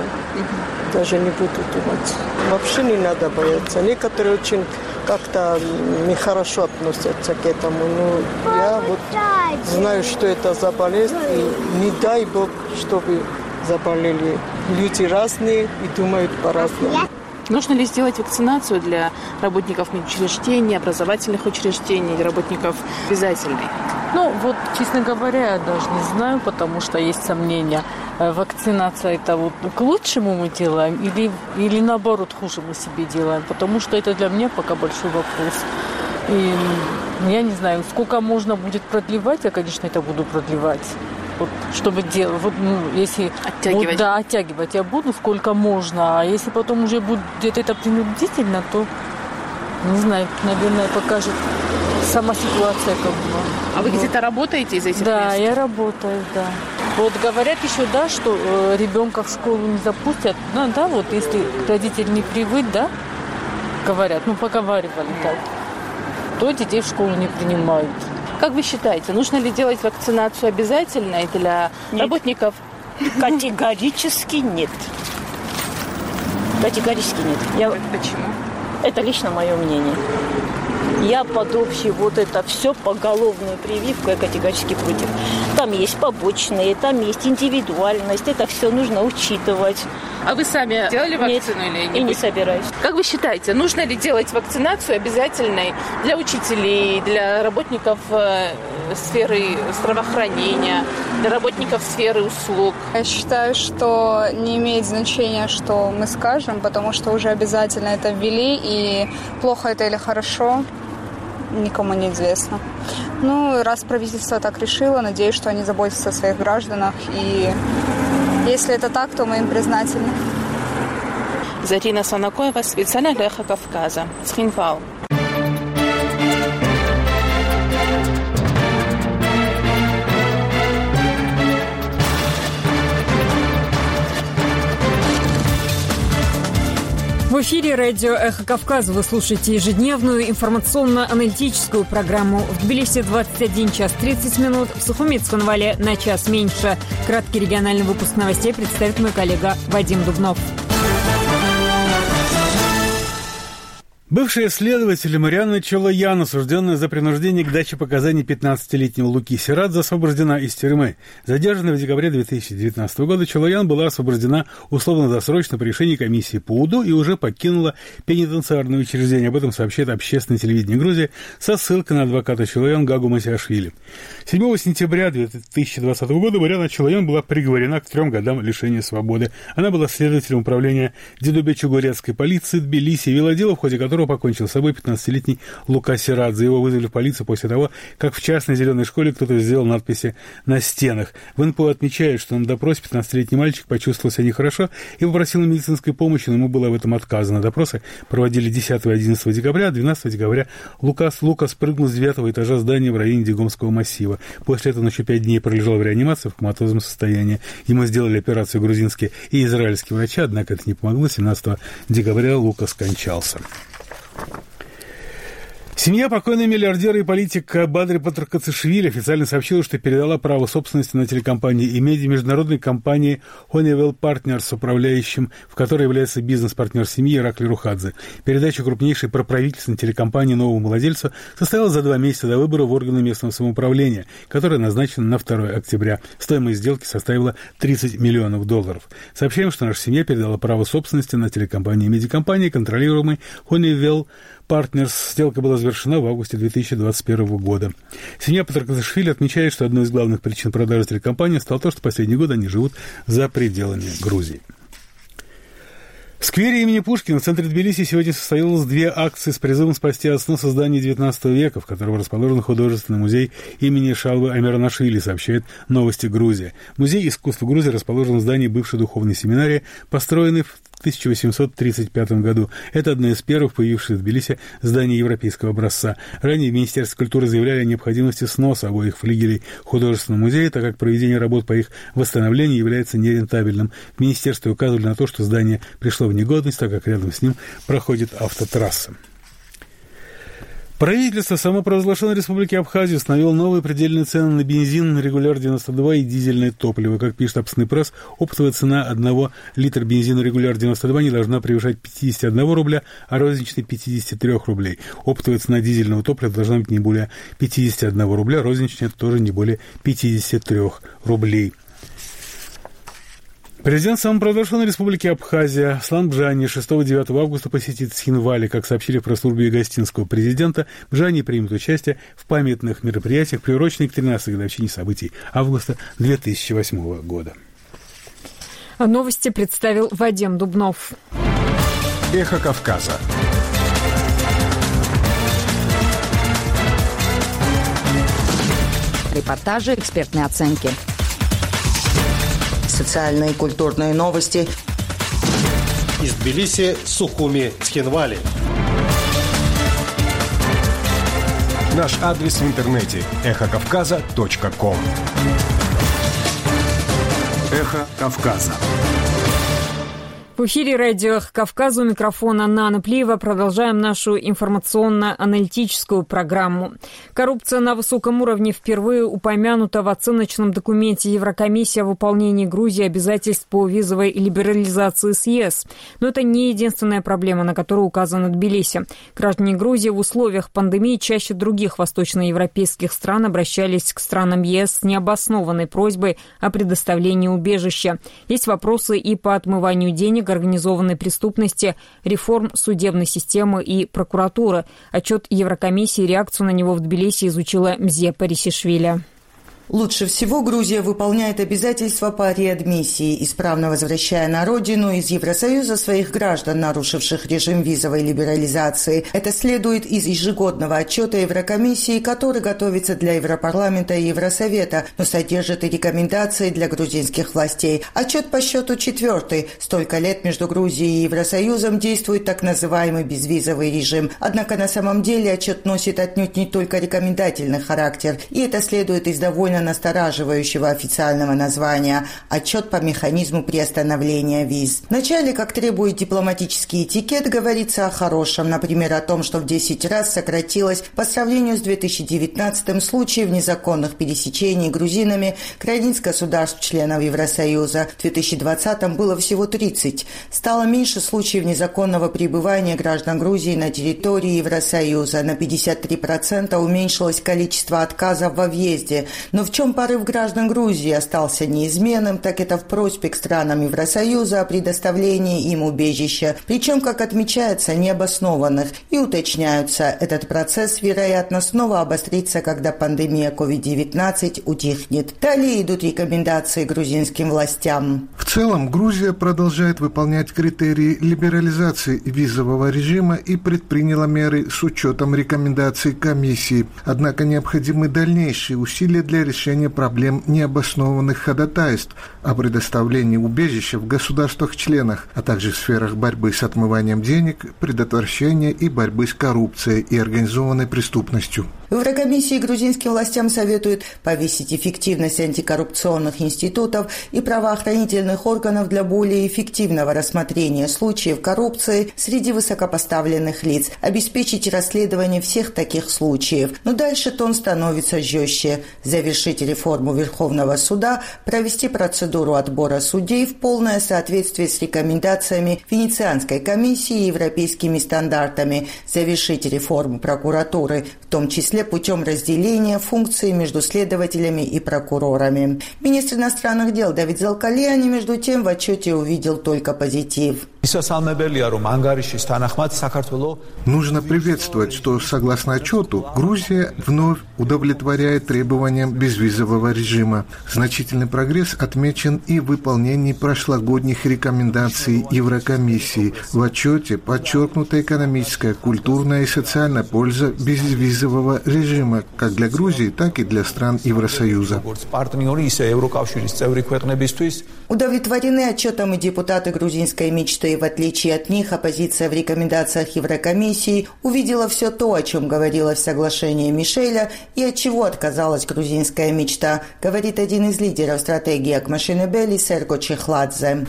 Даже не буду думать. Вообще не надо бояться. Некоторые очень как-то нехорошо относятся к этому. Но я вот знаю, что это за болезнь. И не дай Бог, чтобы заболели. Люди разные и думают по-разному. Нужно ли сделать вакцинацию для работников медучреждений, образовательных учреждений, работников обязательной? Честно говоря, я даже не знаю, потому что есть сомнения. Вакцинация это вот к лучшему мы делаем или наоборот хуже мы себе делаем, потому что это для меня пока большой вопрос. И я не знаю, сколько можно будет продлевать, я, конечно, это буду продлевать. Чтобы делать, если оттягивать. Оттягивать я буду сколько можно, а если потом уже будет где-то это принудительно, то не знаю, наверное, покажет сама ситуация как бы. А вы где-то работаете из этих мест? Да, я работаю, да. Говорят еще, что ребенка в школу не запустят. Если родитель не привык, говорят, поговаривали так, то детей в школу не принимают. Как вы считаете, нужно ли делать вакцинацию обязательно для работников? Категорически нет. Категорически нет. Почему? Это лично мое мнение. Я под общий вот это все поголовную прививку я категорически против. Там есть побочные, там есть индивидуальность. Это все нужно учитывать. А вы сами делали вакцину или не? И не собираюсь. Как вы считаете, нужно ли делать вакцинацию обязательной для учителей, для работников сферы здравоохранения, для работников сферы услуг? Я считаю, что не имеет значения, что мы скажем, потому что уже обязательно это ввели, и плохо это или хорошо, никому не известно. Ну, раз правительство так решило, надеюсь, что они заботятся о своих гражданах, и если это так, то мы им признательны. Зарина Санакоева, специально для «Эхо Кавказа», Цхинвал. В эфире радио «Эхо Кавказа» вы слушаете ежедневную информационно-аналитическую программу. В Тбилиси 21 час 30 минут, в Сухуми и Цхинвале на час меньше. Краткий региональный выпуск новостей представит мой коллега Вадим Дубнов. Бывшая следователь Марианна Чолоян, осужденная за принуждение к даче показаний 15-летнего Луки Сирадзе, освобождена из тюрьмы. Задержанная в декабре 2019 года, Чолоян была освобождена условно-досрочно по решению комиссии по УДО и уже покинула пенитенциарное учреждение. Об этом сообщает общественное телевидение Грузии со ссылкой на адвоката Чолоян Гагу Масиашвили. 7 сентября 2020 года Марианна Чолоян была приговорена к 3 годам лишения свободы. Она была следователем управления Дедубе-Чугурецкой полиции Тбилиси и вела дело, в ходе которого покончил с собой 15-летний Лука Сирадзе. Его вызвали в полицию после того, как в частной зеленой школе кто-то сделал надписи на стенах. В НПО отмечают, что на допросе 15-летний мальчик почувствовал себя нехорошо и попросил медицинской помощи, но ему было в этом отказано. Допросы проводили 10 и 11 декабря, а 12 декабря Лука спрыгнул с 9-го этажа здания в районе Дигомского массива. После этого он еще 5 дней пролежал в реанимации в коматозном состоянии. Ему сделали операцию грузинские и израильские врачи, однако это не помогло. 17 декабря Лука скончался. Семья покойного миллиардера и политика Бадри Патракацишвили официально сообщила, что передала право собственности на телекомпании и медиа международной компании Honeywell Partners, управляющим, в которой является бизнес-партнер семьи Иракли Рухадзе. Передача крупнейшей проправительственной телекомпании новому владельцу состоялась за 2 месяца до выбора в органы местного самоуправления, которое назначено на 2 октября. Стоимость сделки составила $30 миллионов. Сообщаем, что наша семья передала право собственности на телекомпанию и медиакомпании, контролируемой Honeywell Partners. Сделка была завершена в августе 2021 года. Семья Патракацишвили отмечает, что одной из главных причин продажи телекомпании стало то, что последние годы они живут за пределами Грузии. В сквере имени Пушкина в центре Тбилиси сегодня состоялось 2 акции с призывом спасти от сноса здание XIX века, в котором расположен художественный музей имени Шалвы Амиранашвили, сообщает «Новости Грузии». Музей искусства Грузии расположен в здании бывшей духовной семинарии, построенной в 1835 году. Это одно из первых появившихся в Тбилиси зданий европейского образца. Ранее в Министерстве культуры заявляли о необходимости сноса обоих флигелей художественного музея, так как проведение работ по их восстановлению является нерентабельным. В Министерстве указывали на то, что здание пришло в негодность, так как рядом с ним проходит автотрасса. Правительство самопровозглашенной Республики Абхазия установило новые предельные цены на бензин, Регуляр-92 и дизельное топливо. Как пишет Абсный пресс, оптовая цена 1 литра бензина Регуляр-92 не должна превышать 51 рубля, а розничной 53 рублей. Оптовая цена дизельного топлива должна быть не более 51 рубля, розничная тоже не более 53 рублей. Президент самопровозглашенной Республики Абхазия Аслан Бжани 6-9 августа посетит Цхинвали. Как сообщили в пресс-службе гостинского президента, Бжани примет участие в памятных мероприятиях, приуроченных к 13-й годовщине событий августа 2008 года. Новости представил Вадим Дубнов. Эхо Кавказа. Репортажи, экспертные оценки. Социальные и культурные новости. Из Тбилиси, Сухуми, Цхинвали. Наш адрес в интернете – эхокавказа.ком. Эхо Кавказа. В эфире радио «Кавказ», у микрофона Нана Плиева. Продолжаем нашу информационно-аналитическую программу. Коррупция на высоком уровне впервые упомянута в оценочном документе Еврокомиссии о выполнении Грузии обязательств по визовой либерализации с ЕС. Но это не единственная проблема, на которую указано Тбилиси. Граждане Грузии в условиях пандемии чаще других восточноевропейских стран обращались к странам ЕС с необоснованной просьбой о предоставлении убежища. Есть вопросы и по отмыванию денег, организованной преступности, реформ судебной системы и прокуратуры. Отчет Еврокомиссии и реакцию на него в Тбилиси изучила Мзе Парисишвили. Лучше всего Грузия выполняет обязательства по реадмиссии, исправно возвращая на родину из Евросоюза своих граждан, нарушивших режим визовой либерализации. Это следует из ежегодного отчета Еврокомиссии, который готовится для Европарламента и Евросовета, но содержит и рекомендации для грузинских властей. Отчет по счету 4-й. Столько лет между Грузией и Евросоюзом действует так называемый безвизовый режим. Однако на самом деле отчет носит отнюдь не только рекомендательный характер, и это следует из довольно настораживающего официального названия «Отчет по механизму приостановления виз». Вначале, как требует дипломатический этикет, говорится о хорошем, например, о том, что в 10 раз сократилось по сравнению с 2019 случаев незаконных пересечений грузинами границ государств-членов Евросоюза. В 2020 было всего 30. Стало меньше случаев незаконного пребывания граждан Грузии на территории Евросоюза. На 53% уменьшилось количество отказов во въезде. Но в чем порыв граждан Грузии остался неизменным, так это в просьбе к странам Евросоюза о предоставлении им убежища, причем, как отмечается, необоснованных, и уточняются, этот процесс, вероятно, снова обострится, когда пандемия COVID-19 утихнет. Далее идут рекомендации грузинским властям. В целом, Грузия продолжает выполнять критерии либерализации визового режима и предприняла меры с учетом рекомендаций комиссии. Однако необходимы дальнейшие усилия для решения проблем необоснованных ходатайств о предоставлении убежища в государствах-членах, а также в сферах борьбы с отмыванием денег, предотвращения и борьбы с коррупцией и организованной преступностью. В Еврокомиссии грузинским властям советуют повысить эффективность антикоррупционных институтов и правоохранительных органов для более эффективного рассмотрения случаев коррупции среди высокопоставленных лиц, обеспечить расследование всех таких случаев. Но дальше тон становится жестче. Завершить реформу Верховного суда, провести процедуру отбора судей в полное соответствие с рекомендациями Венецианской комиссии и европейскими стандартами, завершить реформу прокуратуры, в том числе путем разделения функций между следователями и прокурорами. Министр иностранных дел Давид Залкалияни, между тем, в отчете увидел только позитив. Нужно приветствовать, что, согласно отчету, Грузия вновь удовлетворяет требованиям безвизового режима. Значительный прогресс отмечен и в выполнении прошлогодних рекомендаций Еврокомиссии. В отчете подчеркнута экономическая, культурная и социальная польза безвизового режима как для Грузии, так и для стран Евросоюза. Удовлетворены отчетом и депутаты грузинской мечты. В отличие от них, оппозиция в рекомендациях Еврокомиссии увидела все то, о чем говорилось в соглашении Мишеля и от чего отказалась грузинская мечта, говорит один из лидеров стратегии Акмашинебели Серго Чехладзе.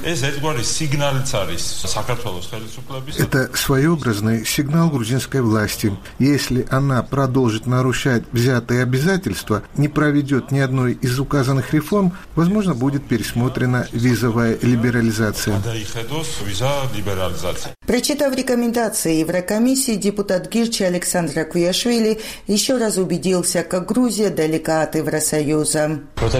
Это своеобразный сигнал грузинской власти. Если она продолжит нарушать взятые обязательства, не проведет ни одной из указанных реформ, возможно, будет пересмотрена визовая либерализация. Прочитав рекомендации Еврокомиссии, депутат Гирчи Александр Аквияшвили еще раз убедился, как Грузия далека от Евросоюза.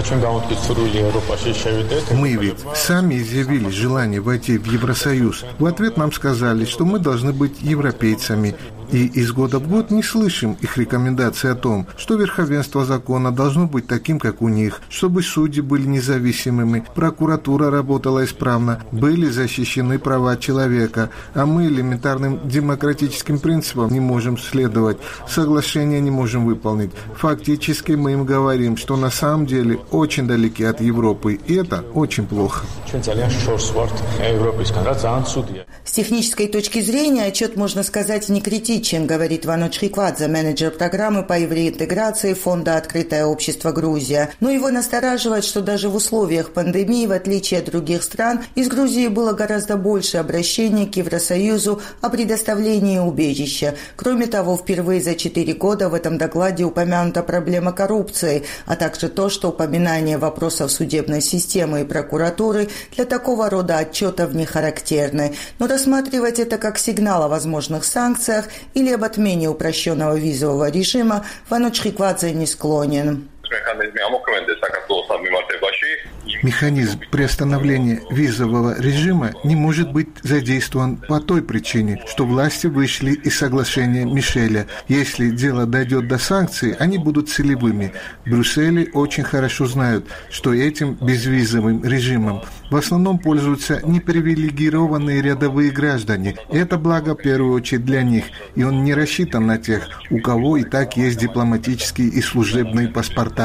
Мы ведь сами изъявили желание войти в Евросоюз. В ответ нам сказали, что мы должны быть европейцами. И из года в год не слышим их рекомендаций о том, что верховенство закона должно быть таким, как у них, чтобы судьи были независимыми, прокуратура работала исправно, были защищены права человека, а мы элементарным демократическим принципам не можем следовать, соглашения не можем выполнить. Фактически мы им говорим, что на самом деле очень далеки от Европы, и это очень плохо. С технической точки зрения отчет, можно сказать, не критичен, говорит Вано Чхиквадзе, менеджер программы по евреинтеграции Фонда «Открытое общество Грузия». Но его настораживает, что даже в условиях пандемии, в отличие от других стран, из Грузии было гораздо больше обращений к Евросоюзу о предоставлении убежища. Кроме того, впервые за 4 года в этом докладе упомянута проблема коррупции, а также то, что упоминание вопросов судебной системы и прокуратуры для такого рода отчетов не характерны. Но рассматривать это как сигнал о возможных санкциях или об отмене упрощенного визового режима Вано Чхиквадзе не склонен. Механизм приостановления визового режима не может быть задействован по той причине, что власти вышли из соглашения Мишеля. Если дело дойдет до санкций, они будут целевыми. В Брюсселе очень хорошо знают, что этим безвизовым режимом в основном пользуются непривилегированные рядовые граждане. Это благо в первую очередь для них, и он не рассчитан на тех, у кого и так есть дипломатические и служебные паспорта.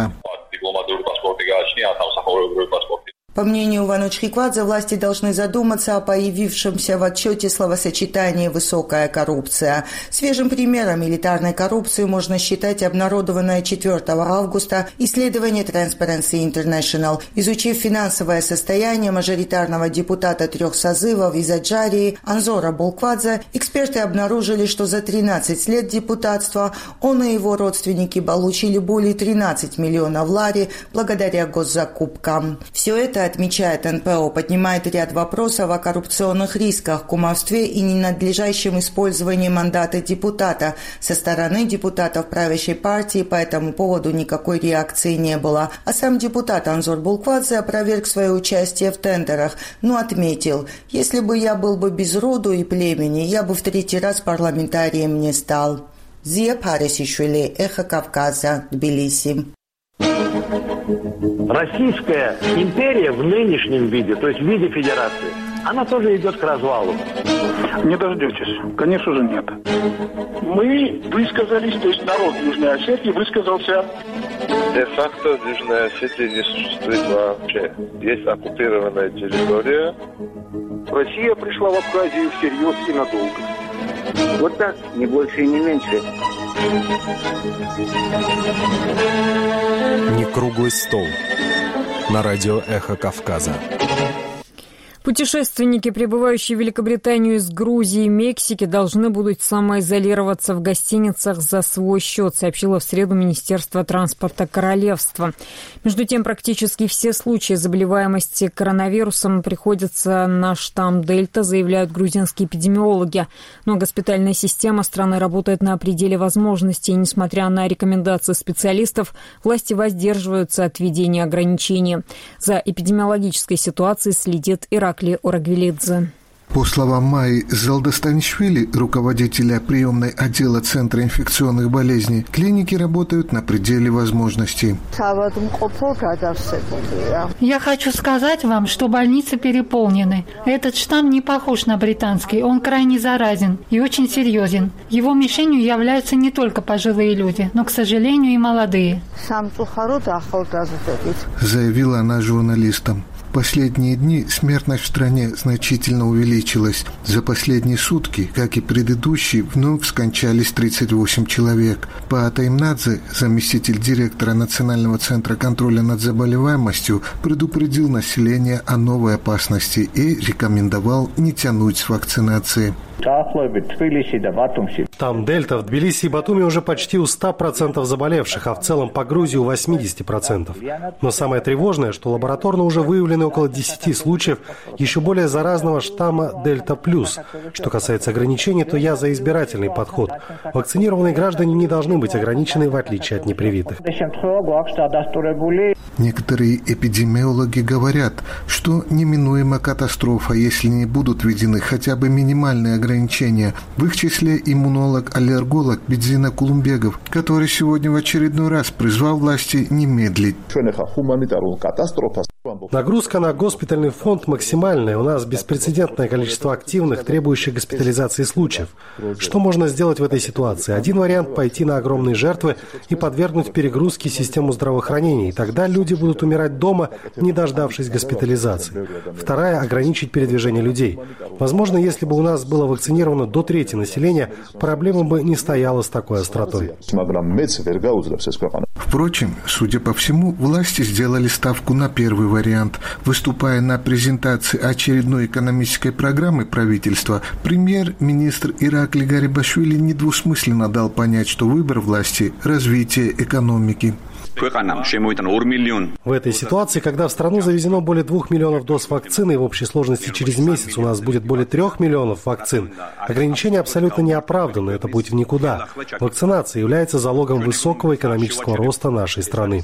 По мнению Вано Чхиквадзе, власти должны задуматься о появившемся в отчете словосочетании «высокая коррупция». Свежим примером элитарной коррупции можно считать обнародованное 4 августа исследование Transparency International. Изучив финансовое состояние мажоритарного депутата 3 созывов из Аджарии Анзора Болквадзе, эксперты обнаружили, что за 13 лет депутатства он и его родственники получили более 13 миллионов лари благодаря госзакупкам. Все это, отмечает НПО, поднимает ряд вопросов о коррупционных рисках, кумовстве и ненадлежащем использовании мандата депутата. Со стороны депутатов правящей партии по этому поводу никакой реакции не было. А сам депутат Анзор Болквадзе опроверг свое участие в тендерах, но отметил: «Если бы я был бы без роду и племени, я бы в 3-й раз парламентарием не стал». Зия Парисишвили, Эхо Кавказа, Тбилиси. Российская империя в нынешнем виде, то есть в виде федерации, она тоже идет к развалу. Не дождетесь. Конечно же, нет. Мы высказались, то есть народ Южной Осетии высказался. Де-факто в Южной Осетии не существует вообще. Есть оккупированная территория. Россия пришла в Абхазию всерьез и надолго. Вот так, не больше и не меньше. Не круглый стол. На радио «Эхо Кавказа». Путешественники, прибывающие в Великобританию из Грузии и Мексики, должны будут самоизолироваться в гостиницах за свой счет, сообщило в среду Министерство транспорта Королевства. Между тем, практически все случаи заболеваемости коронавирусом приходятся на штамм Дельта, заявляют грузинские эпидемиологи. Но госпитальная система страны работает на пределе возможностей. И, несмотря на рекомендации специалистов, власти воздерживаются от введения ограничений. За эпидемиологической ситуацией следит Иракли Орагвилидзе. По словам Майи Залдастанишвили, руководителя приемной отдела Центра инфекционных болезней, клиники работают на пределе возможностей. Я хочу сказать вам, что больницы переполнены. Этот штамм не похож на британский, он крайне заразен и очень серьезен. Его мишенью являются не только пожилые люди, но, к сожалению, и молодые. Заявила она журналистам. В последние дни смертность в стране значительно увеличилась. За последние сутки, как и предыдущие, вновь скончались 38 человек. Паата Имнадзе, заместитель директора Национального центра контроля над заболеваемостью, предупредил население о новой опасности и рекомендовал не тянуть с вакцинацией. Там Дельта, в Тбилиси и Батуми уже почти у 100% заболевших, а в целом по Грузии у 80%. Но самое тревожное, что лабораторно уже выявлены около 10 случаев еще более заразного штамма Дельта+. Что касается ограничений, то я за избирательный подход. Вакцинированные граждане не должны быть ограничены, в отличие от непривитых. Некоторые эпидемиологи говорят, что неминуема катастрофа, если не будут введены хотя бы минимальные ограничения. В их числе иммунолог-аллерголог Бедзина Кулумбегов, который сегодня в очередной раз призвал власти не медлить. Нагрузка на госпитальный фонд максимальная. У нас беспрецедентное количество активных, требующих госпитализации случаев. Что можно сделать в этой ситуации? Один вариант – пойти на огромные жертвы и подвергнуть перегрузке систему здравоохранения. И тогда люди будут умирать дома, не дождавшись госпитализации. Вторая – ограничить передвижение людей. Возможно, если бы у нас было вакцинировано до трети населения, проблема бы не стояла с такой остротой. Впрочем, судя по всему, власти сделали ставку на первый вариант. Выступая на презентации очередной экономической программы правительства, премьер-министр Иракли Гарибашвили недвусмысленно дал понять, что выбор власти – развитие экономики. В этой ситуации, когда в страну завезено более 2 миллионов доз вакцины, и в общей сложности через месяц у нас будет более 3 миллионов вакцин, ограничения абсолютно не оправданы, это путь в никуда. Вакцинация является залогом высокого экономического роста нашей страны.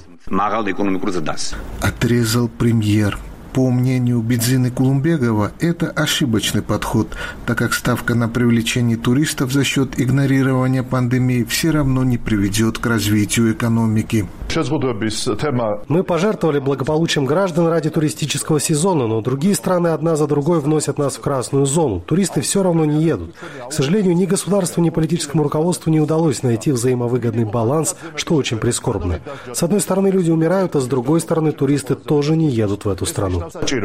Отрезал премьер. По мнению Бидзины Кулумбегова, это ошибочный подход, так как ставка на привлечение туристов за счет игнорирования пандемии все равно не приведет к развитию экономики. Мы пожертвовали благополучием граждан ради туристического сезона, но другие страны одна за другой вносят нас в красную зону. Туристы все равно не едут. К сожалению, ни государству, ни политическому руководству не удалось найти взаимовыгодный баланс, что очень прискорбно. С одной стороны, люди умирают, а с другой стороны, туристы тоже не едут в эту страну.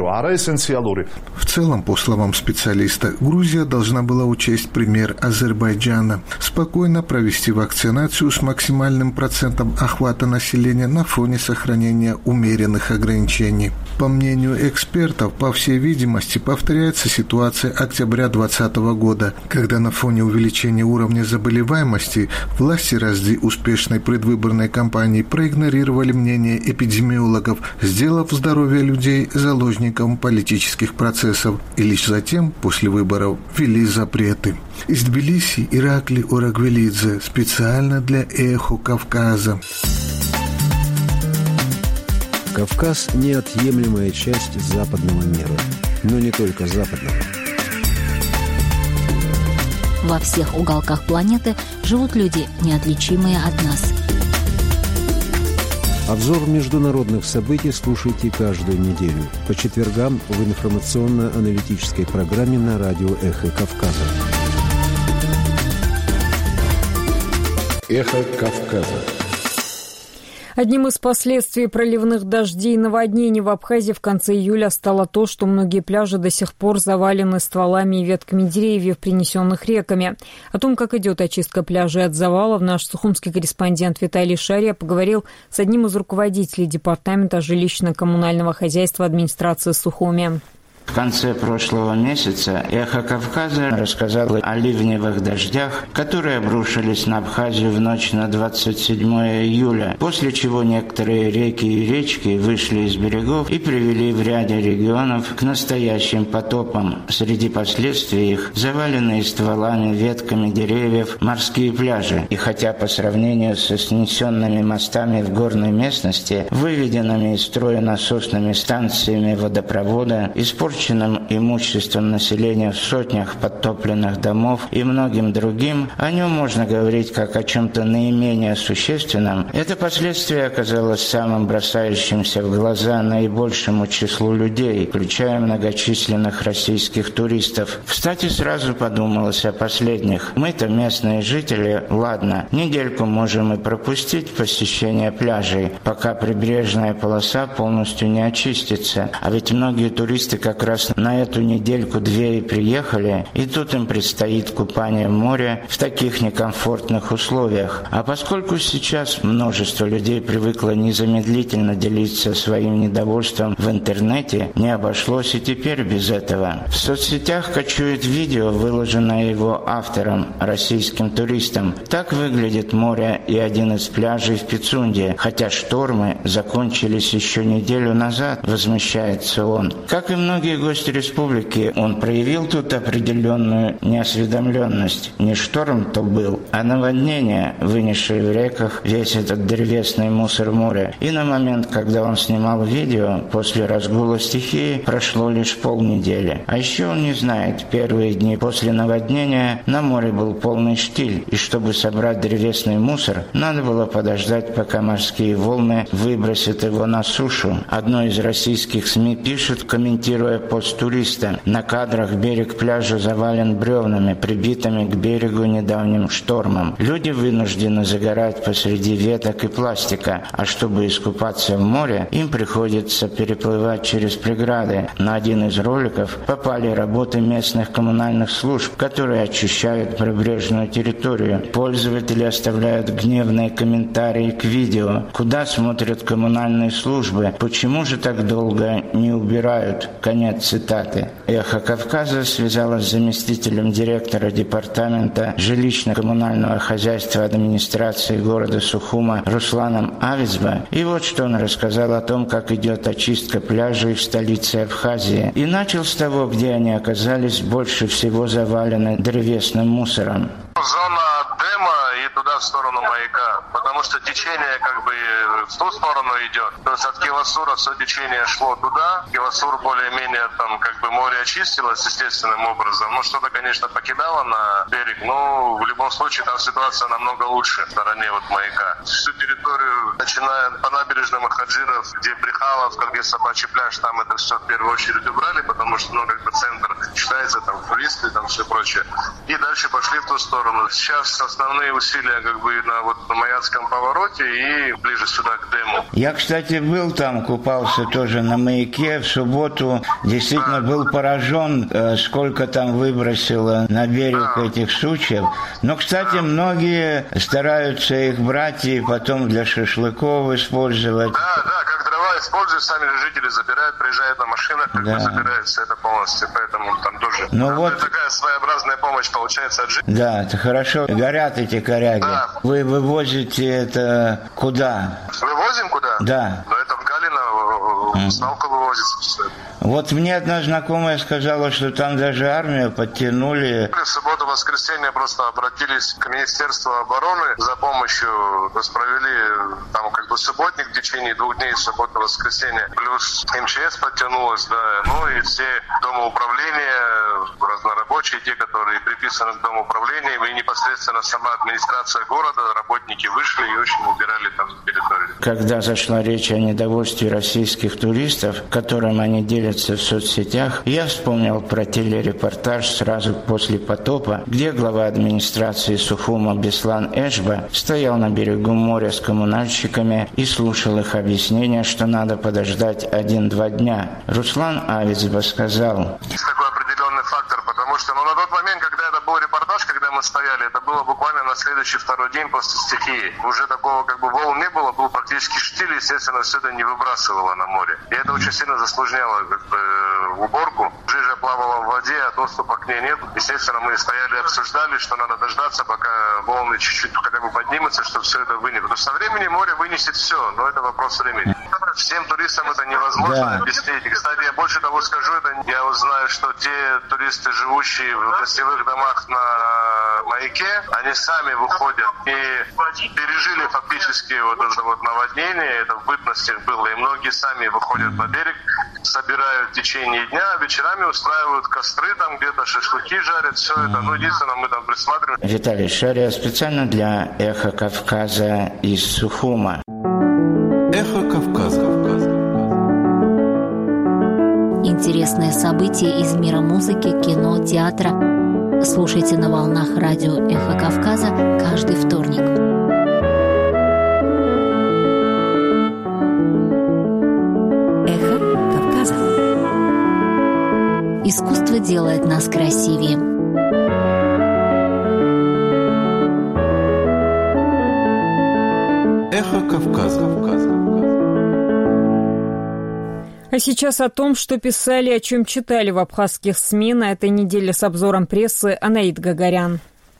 В целом, по словам специалиста, Грузия должна была учесть пример Азербайджана, спокойно провести вакцинацию с максимальным процентом охвата населения на фоне сохранения умеренных ограничений. По мнению экспертов, по всей видимости, повторяется ситуация октября 2020 года, когда на фоне увеличения уровня заболеваемости власти разди успешной предвыборной кампании проигнорировали мнение эпидемиологов, сделав здоровье людей заложником политических процессов, и лишь затем, после выборов, ввели запреты. Из Тбилиси Иракли Орагвелидзе, специально для «Эхо Кавказа». Кавказ – неотъемлемая часть западного мира, но не только западного. Во всех уголках планеты живут люди, неотличимые от нас. Обзор международных событий слушайте каждую неделю по четвергам в информационно-аналитической программе на радио «Эхо Кавказа». «Эхо Кавказа». Одним из последствий проливных дождей и наводнений в Абхазии в конце июля стало то, что многие пляжи до сих пор завалены стволами и ветками деревьев, принесенных реками. О том, как идет очистка пляжей от завалов, наш сухумский корреспондент Виталий Шария поговорил с одним из руководителей департамента жилищно-коммунального хозяйства администрации Сухуми. В конце прошлого месяца «Эхо Кавказа» рассказало о ливневых дождях, которые обрушились на Абхазию в ночь на 27 июля, после чего некоторые реки и речки вышли из берегов и привели в ряде регионов к настоящим потопам. Среди последствий их заваленные стволами, ветками деревьев морские пляжи. И хотя по сравнению со снесенными мостами в горной местности, выведенными из строя насосными станциями водопровода, испорченным имуществом населения в сотнях подтопленных домов и многим другим, о нем можно говорить как о чем-то наименее существенном. Это последствие оказалось самым бросающимся в глаза наибольшему числу людей, включая многочисленных российских туристов. Кстати, сразу подумалось о последних. Мы-то местные жители, ладно, недельку можем и пропустить посещение пляжей, пока прибрежная полоса полностью не очистится. А ведь многие туристы как раз на эту недельку-две и приехали, и тут им предстоит купание в море в таких некомфортных условиях. А поскольку сейчас множество людей привыкло незамедлительно делиться своим недовольством в интернете, не обошлось и теперь без этого. В соцсетях кочует видео, выложенное его автором, российским туристом. Так выглядит море и один из пляжей в Пицунде, хотя штормы закончились еще неделю назад, возмущается он. Как и многие многие гости республики, он проявил тут определенную неосведомленность. Не шторм то был, а наводнение, вынесшее в реках весь этот древесный мусор моря. И на момент, когда он снимал видео, после разгула стихии прошло лишь полнедели. А еще он не знает, первые дни после наводнения на море был полный штиль, и чтобы собрать древесный мусор, надо было подождать, пока морские волны выбросят его на сушу. Одно из российских СМИ пишет, комментируя пост туриста: на кадрах берег пляжа завален бревнами, прибитыми к берегу недавним штормом. Люди вынуждены загорать посреди веток и пластика, а чтобы искупаться в море, им приходится переплывать через преграды. На один из роликов попали работы местных коммунальных служб, которые очищают прибрежную территорию. Пользователи оставляют гневные комментарии к видео. Куда смотрят коммунальные службы? Почему же так долго не убирают? Конец цитаты. «Эхо Кавказа» связалась с заместителем директора департамента жилищно-коммунального хозяйства администрации города Сухума Русланом Авицба. И вот что он рассказал о том, как идет очистка пляжей в столице Абхазии. И начал с того, где они оказались больше всего завалены древесным мусором. Зона Дема и туда в сторону маяка, потому что течение как бы в ту сторону идет. То есть от Киласура все течение шло туда. Киласур более-менее там как бы море очистилось естественным образом. Ну что-то, конечно, покидало на берег, но в любом случае там ситуация намного лучше в стороне вот маяка. Всю территорию, начиная по набережным Хаджиров, где Брехаловка, где Собачий пляж, там это все в первую очередь убрали, потому что, ну, как бы центр считается, там туристы, там все прочее. И дальше пошли в ту сторону. Сейчас основные усилия как бы на Маяцком повороте и ближе сюда к Дему. Я, кстати, был там, купался тоже на маяке в субботу. Действительно был поражен, сколько там выбросило на берег этих сучьев. Но, кстати, многие стараются их брать и потом для шашлыков использовать. Да, как дрова используют, сами жители забирают, приезжают на машинах, как бы забирают все это полностью. Поэтому там тоже это такая своеобразная помощь получается от жителей. Да, это хорошо. Горят эти коряги. Да. Вы вывозите это куда? Вывозим куда? Да. Но это в Галино, в Сналку вывозится все. Вот мне одна знакомая сказала, что там даже армию подтянули. В субботу-воскресенье просто обратились к Министерству обороны за помощью, то есть провели там как бы субботник в течение 2 дней, суббота-воскресенье. Плюс МЧС подтянулась, да, ну и все домоуправления, разнорабочие, те, которые приписаны к домоуправлению, и непосредственно сама администрация города, работники вышли и очень убирали там территорию. Когда зашла речь о недовольстве российских туристов, которым они делятся в соцсетях, я вспомнил про телерепортаж сразу после потопа, где глава администрации Сухума Беслан Эшба стоял на берегу моря с коммунальщиками и слушал их объяснения, что надо подождать 1-2 дня. Руслан Авицба сказал: есть такой определенный фактор, потому что на тот момент, когда это был репортаж, когда мы стояли, это было буквально на следующий 2-й день после стихии. Уже такого как бы волн не было, был практически штиль, естественно, все это не выбрасывало на море. И это очень сильно засложняло как бы уборку. Жижа плавала в воде, а доступа к ней нет. Естественно, мы стояли и обсуждали, что надо дождаться, пока волны чуть-чуть хотя бы поднимутся, чтобы все это вынесет. Потому что со временем море вынесет все, но это вопрос времени. Всем туристам это невозможно объяснить. И, кстати, я больше того скажу, я узнаю, что те туристы, живущие в гостевых домах на маяке, они сами выходят и пережили фактически вот это вот наводнение, это в бытности было, и многие сами выходят на берег, собирают в течение дня, а вечерами устраивают костры, там где-то шашлыки жарят, все это, ну, единственное, мы там присматриваем. Виталий Шария специально для «Эхо Кавказа» из Сухума. «Эхо Кавказа». Интересные события из мира музыки, кино, театра. Слушайте на волнах радио «Эхо Кавказа» каждый вторник. «Эхо Кавказа». Искусство делает нас красивее. «Эхо Кавказа». А сейчас о том, что писали, о чем читали в абхазских СМИ на этой неделе с обзором прессы Анаит Гагарян.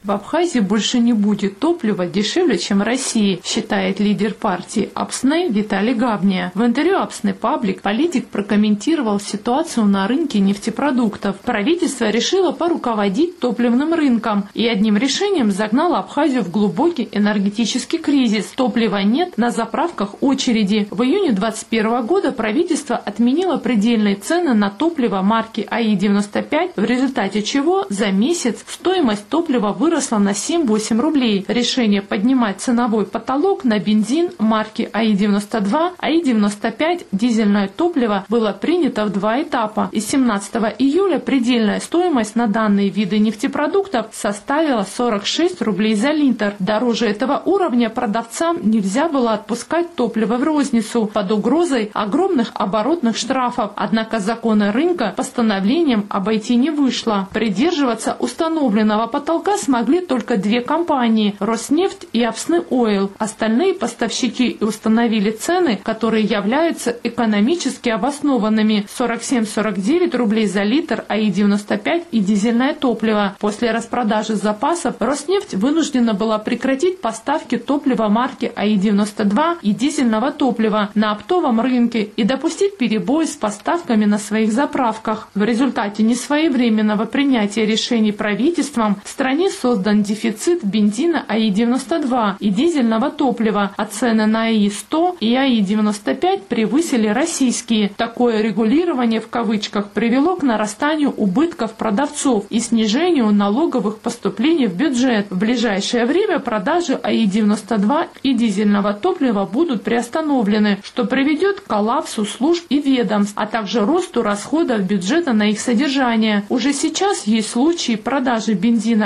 В Абхазии больше не будет топлива дешевле, чем в России, считает лидер партии Апсны Виталий Габния. В интервью Апсны Паблик политик прокомментировал ситуацию на рынке нефтепродуктов. Правительство решило поруководить топливным рынком и одним решением загнало Абхазию в глубокий энергетический кризис. Топлива нет, на заправках очереди. В июне 2021 года правительство отменило предельные цены на топливо марки АИ-95, в результате чего за месяц стоимость топлива выросла на 7-8 рублей. Решение поднимать ценовой потолок на бензин марки АИ-92, АИ-95 дизельное топливо было принято в 2 этапа. И 17 июля предельная стоимость на данные виды нефтепродуктов составила 46 рублей за литр. Дороже этого уровня продавцам нельзя было отпускать топливо в розницу под угрозой огромных оборотных штрафов. Однако законы рынка постановлением обойти не вышло. Придерживаться установленного потолка смогли только 2 компании – Роснефть и Апсны Ойл. Остальные поставщики установили цены, которые являются экономически обоснованными – 47-49 рублей за литр АИ-95 и дизельное топливо. После распродажи запасов Роснефть вынуждена была прекратить поставки топлива марки АИ-92 и дизельного топлива на оптовом рынке и допустить перебои с поставками на своих заправках. В результате несвоевременного принятия решений правительством в стране создан дефицит бензина АИ-92 и дизельного топлива, а цены на АИ-100 и АИ-95 превысили российские. Такое регулирование в кавычках привело к нарастанию убытков продавцов и снижению налоговых поступлений в бюджет. В ближайшее время продажи АИ-92 и дизельного топлива будут приостановлены, что приведет к коллапсу служб и ведомств, а также росту расходов бюджета на их содержание. Уже сейчас есть случаи продажи бензина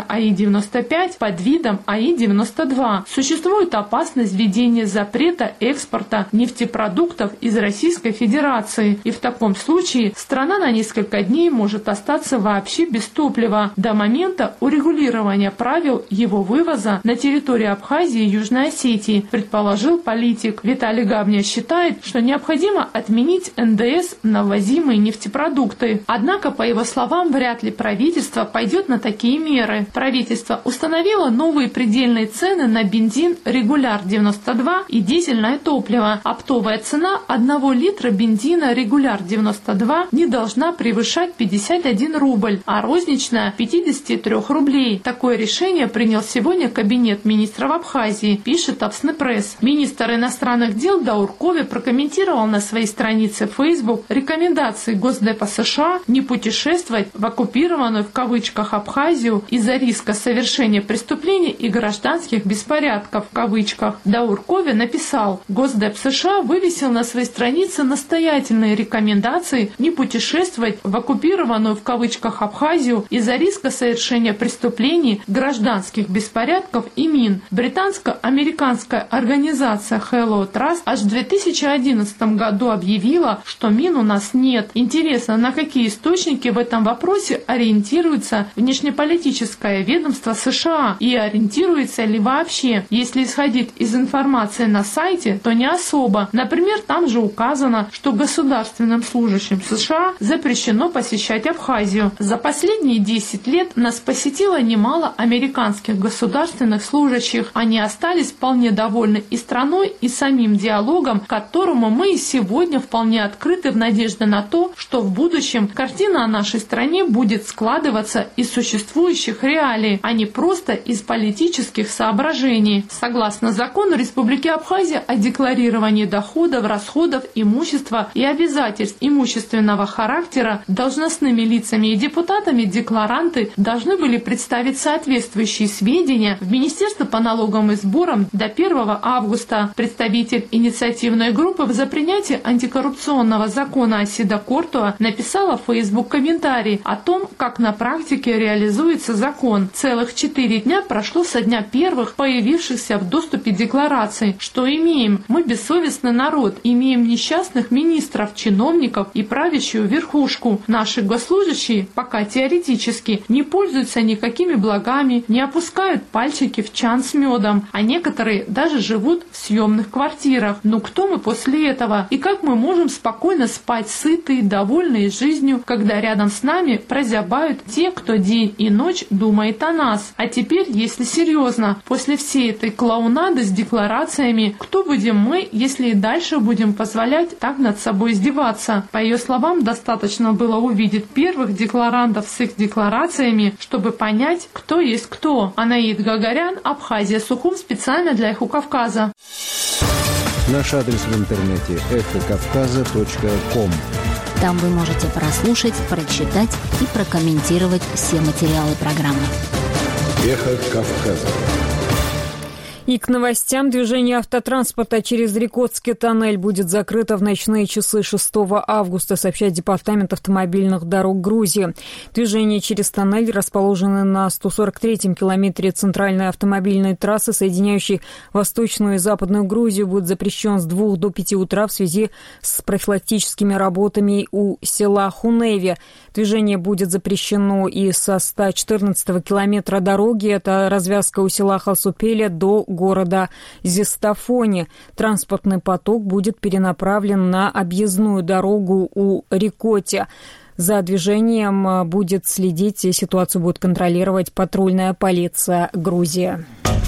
АИ-95 под видом АИ-92. Существует опасность введения запрета экспорта нефтепродуктов из Российской Федерации, и в таком случае страна на несколько дней может остаться вообще без топлива до момента урегулирования правил его вывоза на территорию Абхазии и Южной Осетии, предположил политик. Виталий Габния считает, что необходимо отменить НДС на ввозимые нефтепродукты. Однако, по его словам, вряд ли правительство пойдет на такие меры. Правительство установило новые предельные цены на бензин «Регуляр-92» и дизельное топливо. Оптовая цена 1 литра бензина «Регуляр-92» не должна превышать 51 рубль, а розничная – 53 рублей. Такое решение принял сегодня Кабинет министров Абхазии, пишет Апсны Пресс. Министр иностранных дел Даур Кове прокомментировал на своей странице в Facebook рекомендации Госдепа США не путешествовать в оккупированную в кавычках Абхазию из-за риска совершения преступлений и гражданских беспорядков в кавычках. Даур Кове написал: Госдеп США вывесил на своей странице настоятельные рекомендации не путешествовать в оккупированную в кавычках Абхазию из-за риска совершения преступлений, гражданских беспорядков и мин. Британско-американская организация Hello Trust аж в 2011 году объявила, что мин у нас нет. Интересно, на какие источники в этом вопросе ориентируется внешнеполитическое ведомство США и ориентируется ли вообще? Если исходить из информации на сайте, то не особо. Например, там же указано, что государственным служащим США запрещено посещать Абхазию. За последние 10 лет нас посетило немало американских государственных служащих. Они остались вполне довольны и страной, и самим диалогом, к которому мы и сегодня вполне открыты в надежде на то, что в будущем картина о нашей стране будет складываться из существующих реалий, а не просто из политических соображений. Согласно закону Республики Абхазия о декларировании доходов, расходов, имущества и обязательств имущественного характера, должностными лицами и депутатами декларанты должны были представить соответствующие сведения в Министерство по налогам и сборам до 1 августа. Представитель инициативной группы за принятие антикоррупционного закона Асида Кортуа написала в Facebook комментарий о том, как на практике реализуется закон. Целых 4 дня прошло со дня первых появившихся в доступе деклараций. Что имеем? Мы бессовестный народ, имеем несчастных министров, чиновников и правящую верхушку. Наши госслужащие, пока теоретически, не пользуются никакими благами, не опускают пальчики в чан с медом, а некоторые даже живут в съемных квартирах. Ну кто мы после этого? И как мы можем спокойно спать сытые, довольные жизнью, когда рядом с нами прозябают те, кто день и ночь думает о нас? нас. А теперь, если серьезно, после всей этой клоунады с декларациями, кто будем мы, если и дальше будем позволять так над собой издеваться? По ее словам, достаточно было увидеть первых декларантов с их декларациями, чтобы понять, кто есть кто. Анаид Гагарян, Абхазия, Сухум, специально для «Эхо Кавказа». Наш адрес в интернете эхокавказа.ком. Там вы можете прослушать, прочитать и прокомментировать все материалы программы. Эхо Кавказа. И к новостям. Движение автотранспорта через Рикотский тоннель будет закрыто в ночные часы 6 августа, сообщает Департамент автомобильных дорог Грузии. Движение через тоннель, расположенное на 143-м километре центральной автомобильной трассы, соединяющей Восточную и Западную Грузию, будет запрещен с 2 до 5 утра в связи с профилактическими работами у села Хуневи. Движение будет запрещено и со 114-го километра дороги, это развязка у села Халсупеля, до города Зистафони. Транспортный поток будет перенаправлен на объездную дорогу у Рикоти. За движением будет следить и ситуацию будет контролировать патрульная полиция Грузии.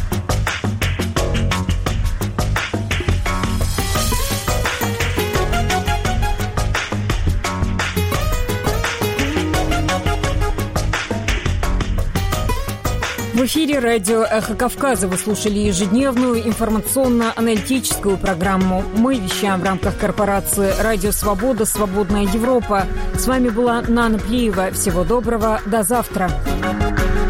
В эфире радио «Эхо Кавказа». Вы слушали ежедневную информационно-аналитическую программу. Мы вещаем в рамках корпорации «Радио Свобода. Свободная Европа». С вами была Нана Плиева. Всего доброго. До завтра.